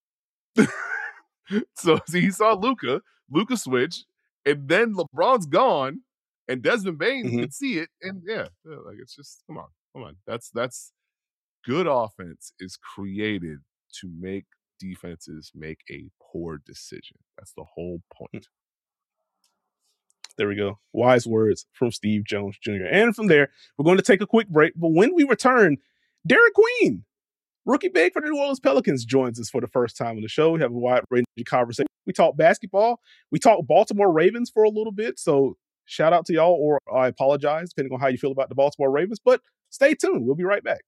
so see, he saw Luka, Luka switch, and then LeBron's gone, and Desmond Bain mm-hmm. could see it. And yeah, yeah, like it's just, come on, come on. That's, that's good offense is created to make defenses make a poor decision. That's the whole point. There we go. Wise words from Steve Jones Junior And from there, we're going to take a quick break. But when we return, Derek Queen, rookie big for the New Orleans Pelicans, joins us for the first time on the show. We have a wide-ranging conversation. We talk basketball. We talk Baltimore Ravens for a little bit. So shout out to y'all, or I apologize, depending on how you feel about the Baltimore Ravens. But stay tuned. We'll be right back.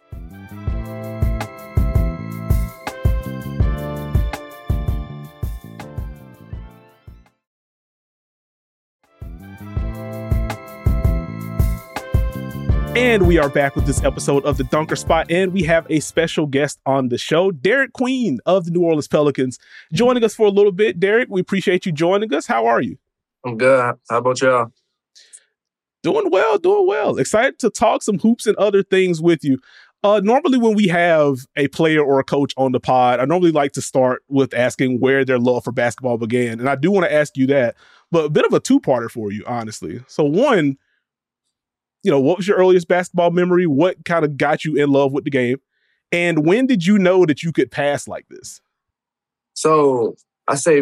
And we are back with this episode of The Dunker Spot, and we have a special guest on the show, Derek Queen of the New Orleans Pelicans, joining us for a little bit. Derek, we appreciate you joining us. How are you? I'm good. How about y'all? Doing well, doing well. Excited to talk some hoops and other things with you. Uh, normally when we have a player or a coach on the pod, I normally like to start with asking where their love for basketball began. And I do want to ask you that, but a bit of a two-parter for you, honestly. So one, you know, what was your earliest basketball memory? What kind of got you in love with the game? And when did you know that you could pass like this? So I say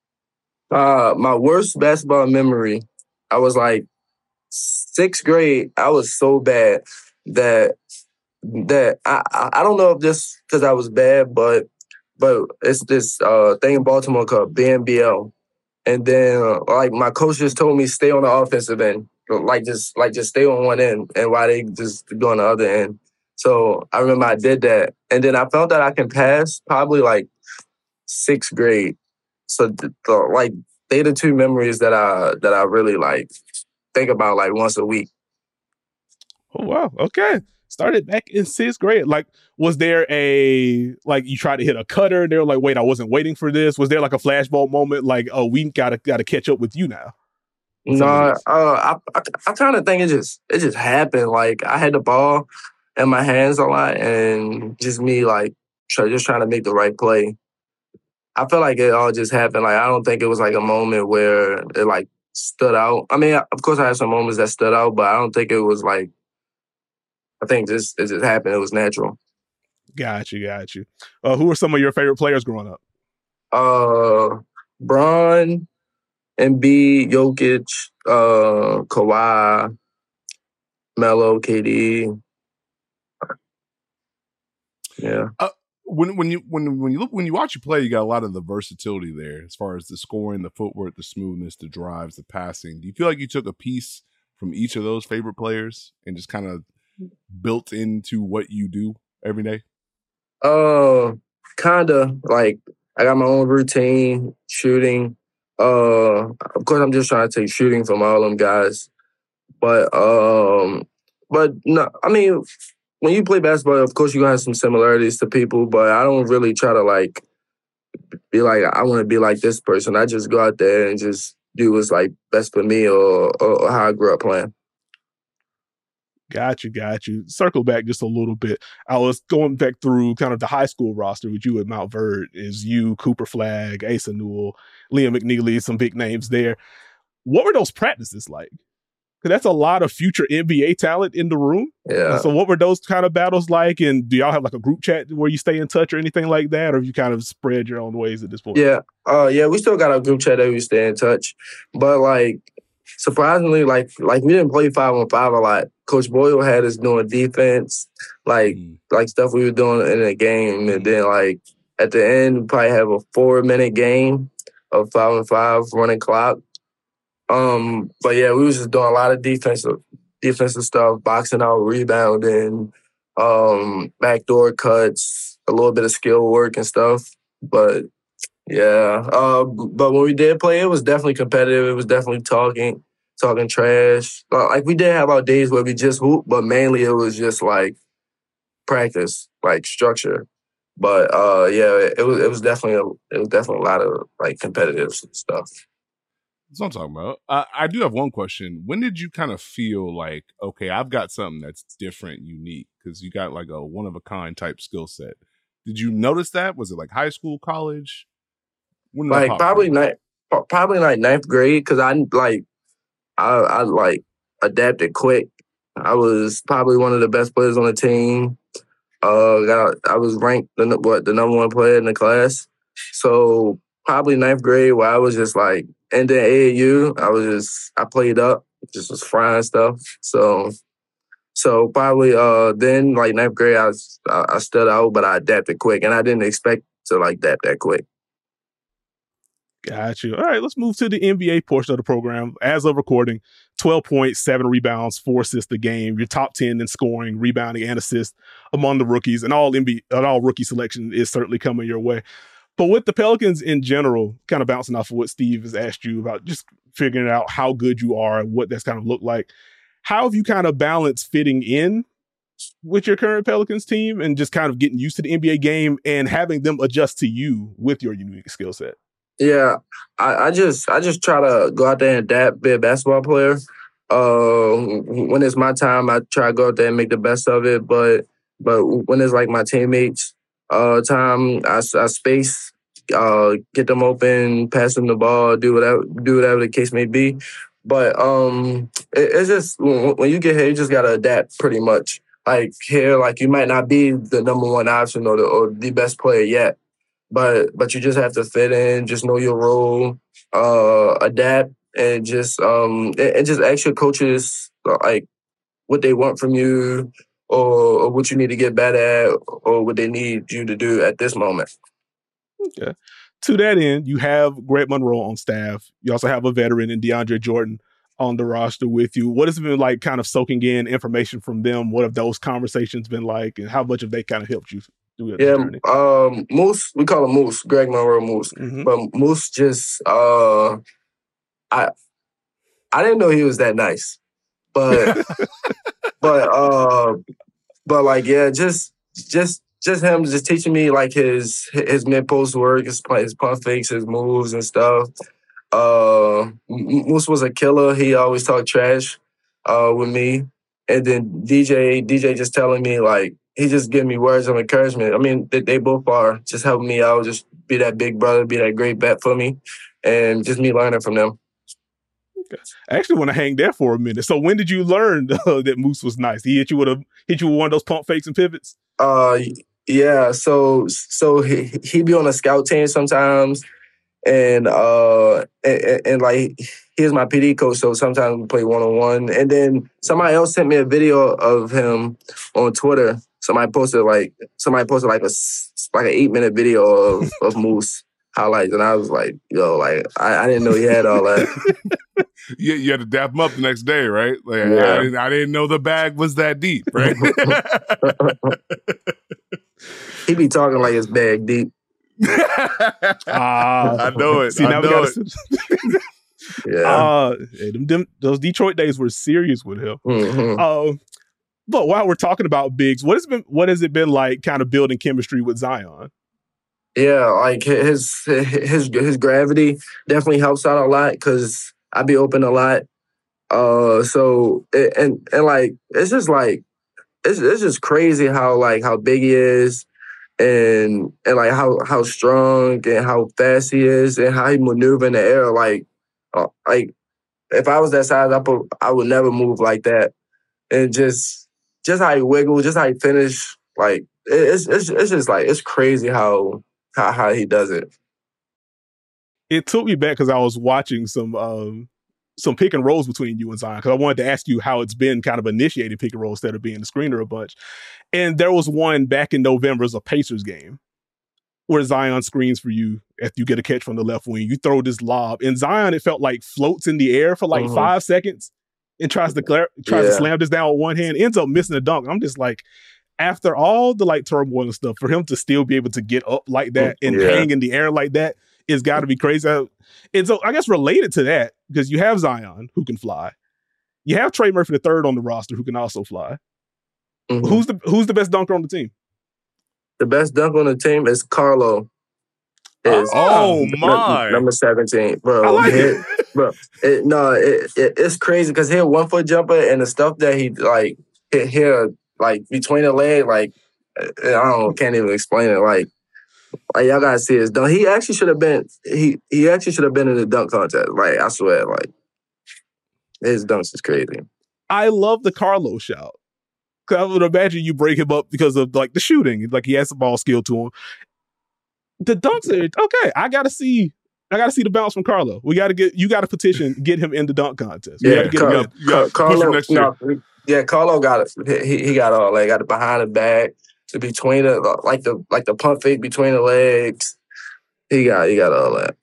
uh, my worst basketball memory, I was like sixth grade. I was so bad that that I, I don't know if this because I was bad, but but it's this uh, thing in Baltimore called B N B L. And then uh, like my coach just told me stay on the offensive end. Like just like just stay on one end and why they just go on the other end. So I remember I did that. And then I felt that I can pass probably like sixth grade. So the, the, like they the two memories that I that I really like think about like once a week. Oh wow. Okay. Started back in sixth grade. Like, was there a, like, you tried to hit a cutter and they were like, wait, I wasn't waiting for this? Was there like a flashbulb moment? Like, oh, we gotta gotta catch up with you now. No, uh, I I, I kind of think it just it just happened. Like I had the ball in my hands a lot, and just me like try, just trying to make the right play. I feel like it all just happened. Like I don't think it was like a moment where it like stood out. I mean, of course I had some moments that stood out, but I don't think it was like. I think just it just happened. It was natural. Got you, got you. Uh, who are some of your favorite players growing up? Uh, Bron. Embiid, Jokic, uh, Kawhi, Melo, K D. Yeah. Uh, when when you when when you look when you watch you play, you got a lot of the versatility there as far as the scoring, the footwork, the smoothness, the drives, the passing. Do you feel like you took a piece from each of those favorite players and just kind of built into what you do every day? Uh, kinda. Like I got my own routine, shooting. Uh, of course, I'm just trying to take shooting from all them guys, but um, but no, I mean, when you play basketball, of course, you gonna have some similarities to people, but I don't really try to like be like I want to be like this person. I just go out there and just do what's like best for me or, or, or how I grew up playing. Got you, got you. Circle back just a little bit. I was going back through kind of the high school roster with you at Mount Verde. Is you, Cooper Flagg, Asa Newell, Liam McNeely, some big names there. What were those practices like? Because that's a lot of future N B A talent in the room. Yeah. And so what were those kind of battles like? And do y'all have like a group chat where you stay in touch or anything like that? Or have you kind of spread your own ways at this point? Yeah. Uh, yeah, we still got a group chat that we stay in touch. But like, surprisingly, like like we didn't play five on five a lot. Coach Boyle had us doing defense, like Mm. like stuff we were doing in the game, and Mm. then like at the end, we probably have a four minute game of five on five running clock. Um, but yeah, we was just doing a lot of defensive defensive stuff, boxing out, rebounding, um, backdoor cuts, a little bit of skill work and stuff. But yeah, uh, but when we did play, it was definitely competitive. It was definitely talking, talking trash. Uh, Like we did have our days where we just hoop, but mainly it was just like practice, like structure. But uh, yeah, it was it was definitely a, it was definitely a lot of like competitive stuff. That's what I'm talking about. I, I do have one question. When did you kind of feel like, okay, I've got something that's different, unique, because you got like a one of a kind type skill set? Did you notice that? Was it like high school, college? When did that Like pop for probably you? ninth, probably like ninth grade, because I like I I like adapted quick. I was probably one of the best players on the team. Uh, got I was ranked the nu- what the number one player in the class. So probably ninth grade, where I was just like, and then A A U, I was just I played up, just was frying stuff. So so probably uh then like ninth grade, I was I, I stood out, but I adapted quick, and I didn't expect to like adapt that quick. Got you. All right, let's move to the N B A portion of the program. As of recording, twelve points, seven rebounds, four assists a game. You're top ten in scoring, rebounding, and assists among the rookies. And all N B A, and all rookie selection is certainly coming your way. But with the Pelicans in general, kind of bouncing off of what Steve has asked you about, just figuring out how good you are and what that's kind of looked like. How have you kind of balanced fitting in with your current Pelicans team and just kind of getting used to the N B A game and having them adjust to you with your unique skill set? Yeah, I, I just I just try to go out there and adapt, be a basketball player. Uh, when it's my time, I try to go out there and make the best of it. But but when it's like my teammates' uh, time, I, I space, uh, get them open, pass them the ball, do whatever do whatever the case may be. But um, it, it's just when, when you get here, you just gotta adapt pretty much. Like here, like you might not be the number one option or the or the best player yet. But but you just have to fit in, just know your role, uh, adapt, and just um and, and just ask your coaches uh, like what they want from you, or, or what you need to get better at, or what they need you to do at this moment. Okay. To that end, you have Greg Monroe on staff. You also have a veteran in DeAndre Jordan on the roster with you. What has it been like kind of soaking in information from them? What have those conversations been like, and how much have they kind of helped you through this Yeah, journey? um, Moose, we call him Moose, Greg Monroe Moose. Mhm. But Moose just, uh, I I didn't know he was that nice, but but uh, but like yeah, just just just him just teaching me like his his mid post work, his his pump fakes, his moves and stuff. Uh, Moose was a killer. He always talked trash uh, with me, and then D J D J just telling me like he just giving me words of encouragement. I mean, they, they both are just helping me out, just be that big brother, be that great bet for me, and just me learning from them. Okay. I actually want to hang there for a minute. So when did you learn uh, that Moose was nice? He hit you with a hit you with one of those pump fakes and pivots? Uh, yeah. So so he he be on a scout team sometimes. And uh and, and like he's my P D coach, so sometimes we play one on one. And then somebody else sent me a video of him on Twitter. Somebody posted like somebody posted like a like an eight minute video of, of Moose highlights, and I was like, yo, like I, I didn't know he had all that. you, you had to dap him up the next day, right? Like Yeah. I, didn't, I didn't know the bag was that deep, right? He be talking like his bag deep. Ah, I know it. See, I now know we it. gotta. Yeah. Uh, hey, them, them, those Detroit days were serious with him. Mhm. Uh, but while we're talking about bigs, what has been what has it been like, kind of building chemistry with Zion? Yeah, like his his his gravity definitely helps out a lot because I be open a lot. Uh, so and and like it's just like it's it's just crazy how like how big he is and and like how how strong and how fast he is and how he maneuver in the air. Like uh, like if I was that size, I put, I would never move like that. And just just how he wiggle, just how he finish, like it, it's it's it's just like it's crazy how how how he does it. It took me back because I was watching some um some pick and rolls between you and Zion, because I wanted to ask you how it's been kind of initiating pick and roll instead of being the screener a bunch. And there was one back in November, as a Pacers game, where Zion screens for you after you get a catch from the left wing. You throw this lob, and Zion, it felt like, floats in the air for like mm-hmm. five seconds and tries to clear, tries yeah. to slam this down with one hand, ends up missing a dunk. I'm just like, after all the like turmoil and stuff, for him to still be able to get up like that and yeah. hang in the air like that, it's got to be crazy. And so I guess related to that, because you have Zion who can fly, you have Trey Murphy the third on the roster who can also fly. Mm-hmm. Who's the Who's the best dunker on the team? The best dunk on the team is Carlo. Is oh my number seventeen, bro. I like it, it. bro. It, no, it, it, it's crazy because he a one foot jumper and the stuff that he like hit here like between the leg, like I don't know, can't even explain it. Like, like y'all gotta see his dunk. He actually should have been. He he actually should have been in the dunk contest. Like I swear, like his dunks is crazy. I love the Carlo shout. Cause I would imagine you break him up because of like the shooting. Like he has the ball skill to him. The dunks are okay. I gotta see. I gotta see the bounce from Carlo. We gotta get. You gotta petition. Get him in the dunk contest. We yeah, gotta get Car- him in. You gotta Car- push him Carlo. next year. No, yeah, Carlo got it. He he got all. Like got it behind the back to between the like the like the pump fake between the legs. He got he got all that.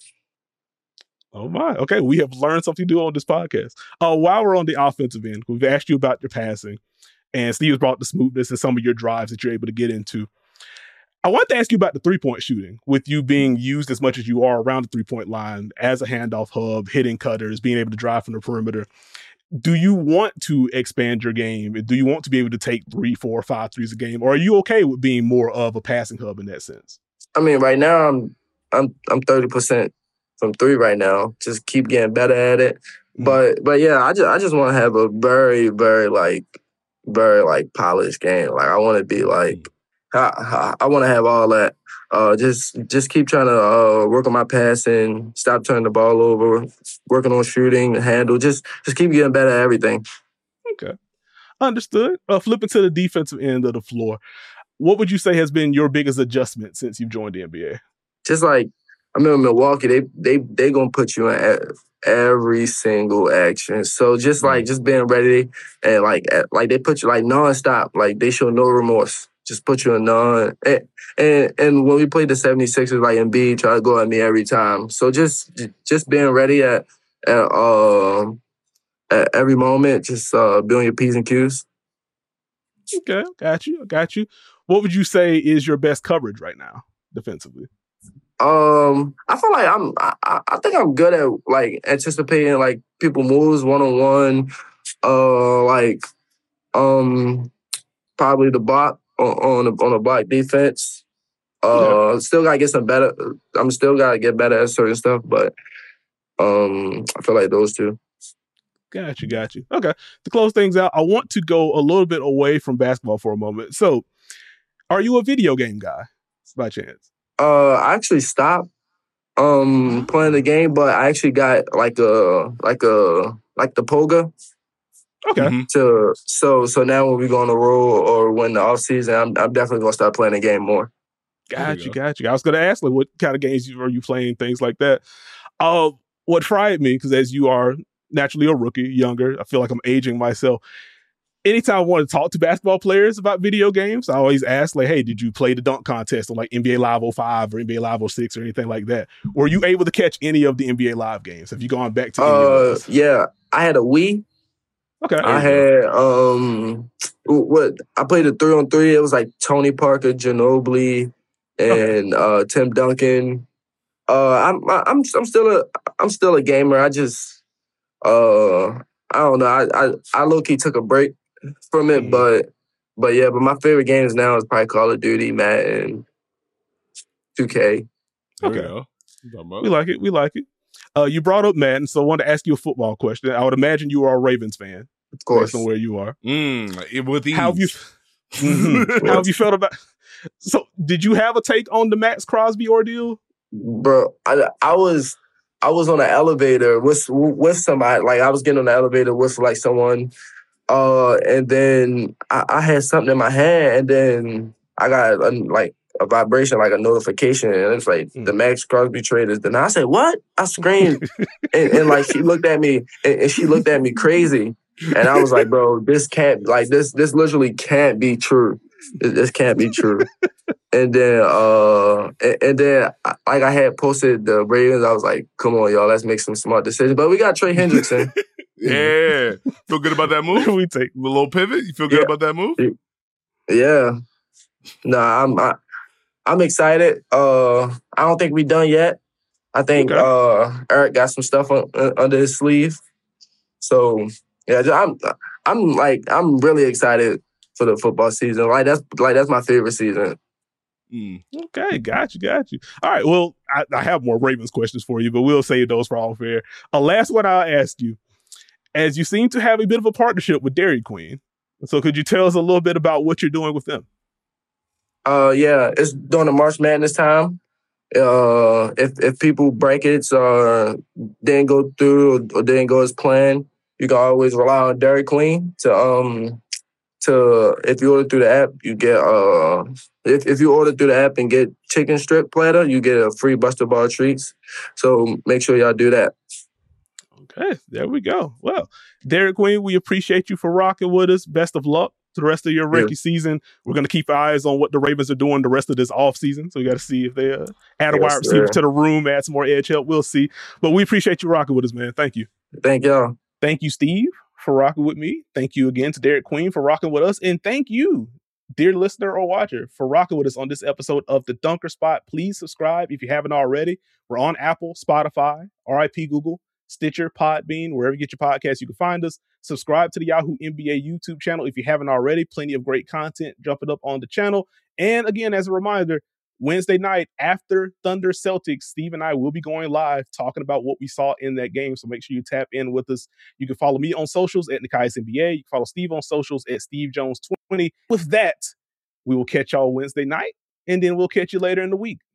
Oh my. Okay, we have learned something new on this podcast. Uh, while we're on the offensive end, we've asked you about your passing. And Steve's brought the smoothness and some of your drives that you're able to get into. I want to ask you about the three-point shooting, with you being used as much as you are around the three-point line as a handoff hub, hitting cutters, being able to drive from the perimeter. Do you want to expand your game? Do you want to be able to take three, four, five threes a game? Or are you okay with being more of a passing hub in that sense? I mean, right now I'm I'm I'm thirty percent from three right now. Just keep getting better at it. Mm-hmm. But but yeah, I just I just want to have a very, very like very like polished game. Like I want to be like, I, I, I want to have all that. Uh, just just keep trying to uh, work on my passing, stop turning the ball over, working on shooting, handle. Just just keep getting better at everything. Okay, understood. Uh, flipping to the defensive end of the floor, what would you say has been your biggest adjustment since you've joined the N B A? Just like I remember Milwaukee, they they they gonna put you in every single action. So just like just being ready and like like they put you like nonstop. Like they show no remorse. Just put you in non. And and, and when we played the seventy-sixers, like Embiid try to go at me every time. So just just being ready at at, uh, at every moment. Just uh, building your P's and Q's. Okay, got you, got you. What would you say is your best coverage right now defensively? Um, I feel like I'm. I, I think I'm good at like anticipating like people moves one on one. Uh, like um, probably the block on on the, on the block defense. Uh, yeah. Still gotta get some better. I'm still gotta get better at certain stuff, but um, I feel like those two. Got you, got you. Okay, to close things out, I want to go a little bit away from basketball for a moment. So, are you a video game guy by chance? Uh, I actually stopped um playing the game, but I actually got like a like a like the Poga. Okay. Mm-hmm. To so so now when we go on the road or when the off season, I'm I'm definitely gonna start playing the game more. Got you, you got you. I was gonna ask like what kind of games are you playing, things like that. Uh, what fried me, because as you are naturally a rookie, younger, I feel like I'm aging myself. Anytime I want to talk to basketball players about video games, I always ask, like, hey, did you play the dunk contest on like N B A Live oh five or N B A Live oh six or anything like that? Were you able to catch any of the N B A Live games? Have you gone back to any uh, of those? Yeah, I had a Wii. Okay. I had, um, what, I played a three on three. It was like Tony Parker, Ginobili, and okay. uh, Tim Duncan. Uh, I'm, I'm, I'm still a, I'm still a gamer. I just, uh, I don't know. I, I, I low key took a break from it, mm. but but yeah, but my favorite games now is probably Call of Duty, Madden, two K. Okay, we like it. We like it. Uh, you brought up Madden, so I wanted to ask you a football question. I would imagine you are a Ravens fan, of course, based on where you are. Mm, with ease. How have you? Mm-hmm. How have you felt about? So, did you have a take on the Max Crosby ordeal, bro? I I was. I was on an elevator with with somebody. Like I was getting on the elevator with like someone. Uh, and then I, I had something in my hand, and then I got uh, like a vibration, like a notification, and it's like Mm. the Max Crosby trade is done. I said, "What?" I screamed, and, and like she looked at me, and, and she looked at me crazy, and I was like, "Bro, this can't like this. This literally can't be true. This, this can't be true." And then, uh, and, and then, like I had posted the Ravens, I was like, "Come on, y'all, let's make some smart decisions." But we got Trey Hendrickson. Yeah. Feel good about that move? we take The little pivot? You feel good Yeah. about that move? Yeah. No, I'm I, I'm excited. Uh, I don't think we done yet. I think Okay. uh, Eric got some stuff on, uh, under his sleeve. So yeah, I'm I'm like I'm really excited for the football season. Like that's like that's my favorite season. Mm. Okay, got you, got you. All right, well, I, I have more Ravens questions for you, but we'll save those for all fair. A last one I'll ask you. As you seem to have a bit of a partnership with Dairy Queen, so could you tell us a little bit about what you're doing with them? Uh, yeah, it's during the March Madness time. Uh, if if people brackets uh didn't go through or didn't go as planned, you can always rely on Dairy Queen to um to if you order through the app, you get uh if if you order through the app and get chicken strip platter, you get a free Buster Bar treats. So make sure y'all do that. Okay, there we go. Well, Dairy Queen, we appreciate you for rocking with us. Best of luck to the rest of your rookie yeah. season. We're going to keep our eyes on what the Ravens are doing the rest of this offseason. So we got to see if they uh, add a yes, wide receiver to the room, add some more edge help. We'll see. But we appreciate you rocking with us, man. Thank you. Thank y'all. Thank you, Steve, for rocking with me. Thank you again to Dairy Queen for rocking with us. And thank you, dear listener or watcher, for rocking with us on this episode of The Dunker Spot. Please subscribe if you haven't already. We're on Apple, Spotify, R I P Google, Stitcher, Podbean, wherever you get your podcasts, you can find us. Subscribe to the Yahoo N B A YouTube channel if you haven't already. Plenty of great content jumping up on the channel. And again, as a reminder, Wednesday night after Thunder Celtics, Steve and I will be going live talking about what we saw in that game. So make sure you tap in with us. You can follow me on socials at Nekias N B A. You can follow Steve on socials at Steve Jones twenty. With that, we will catch y'all Wednesday night, and then we'll catch you later in the week.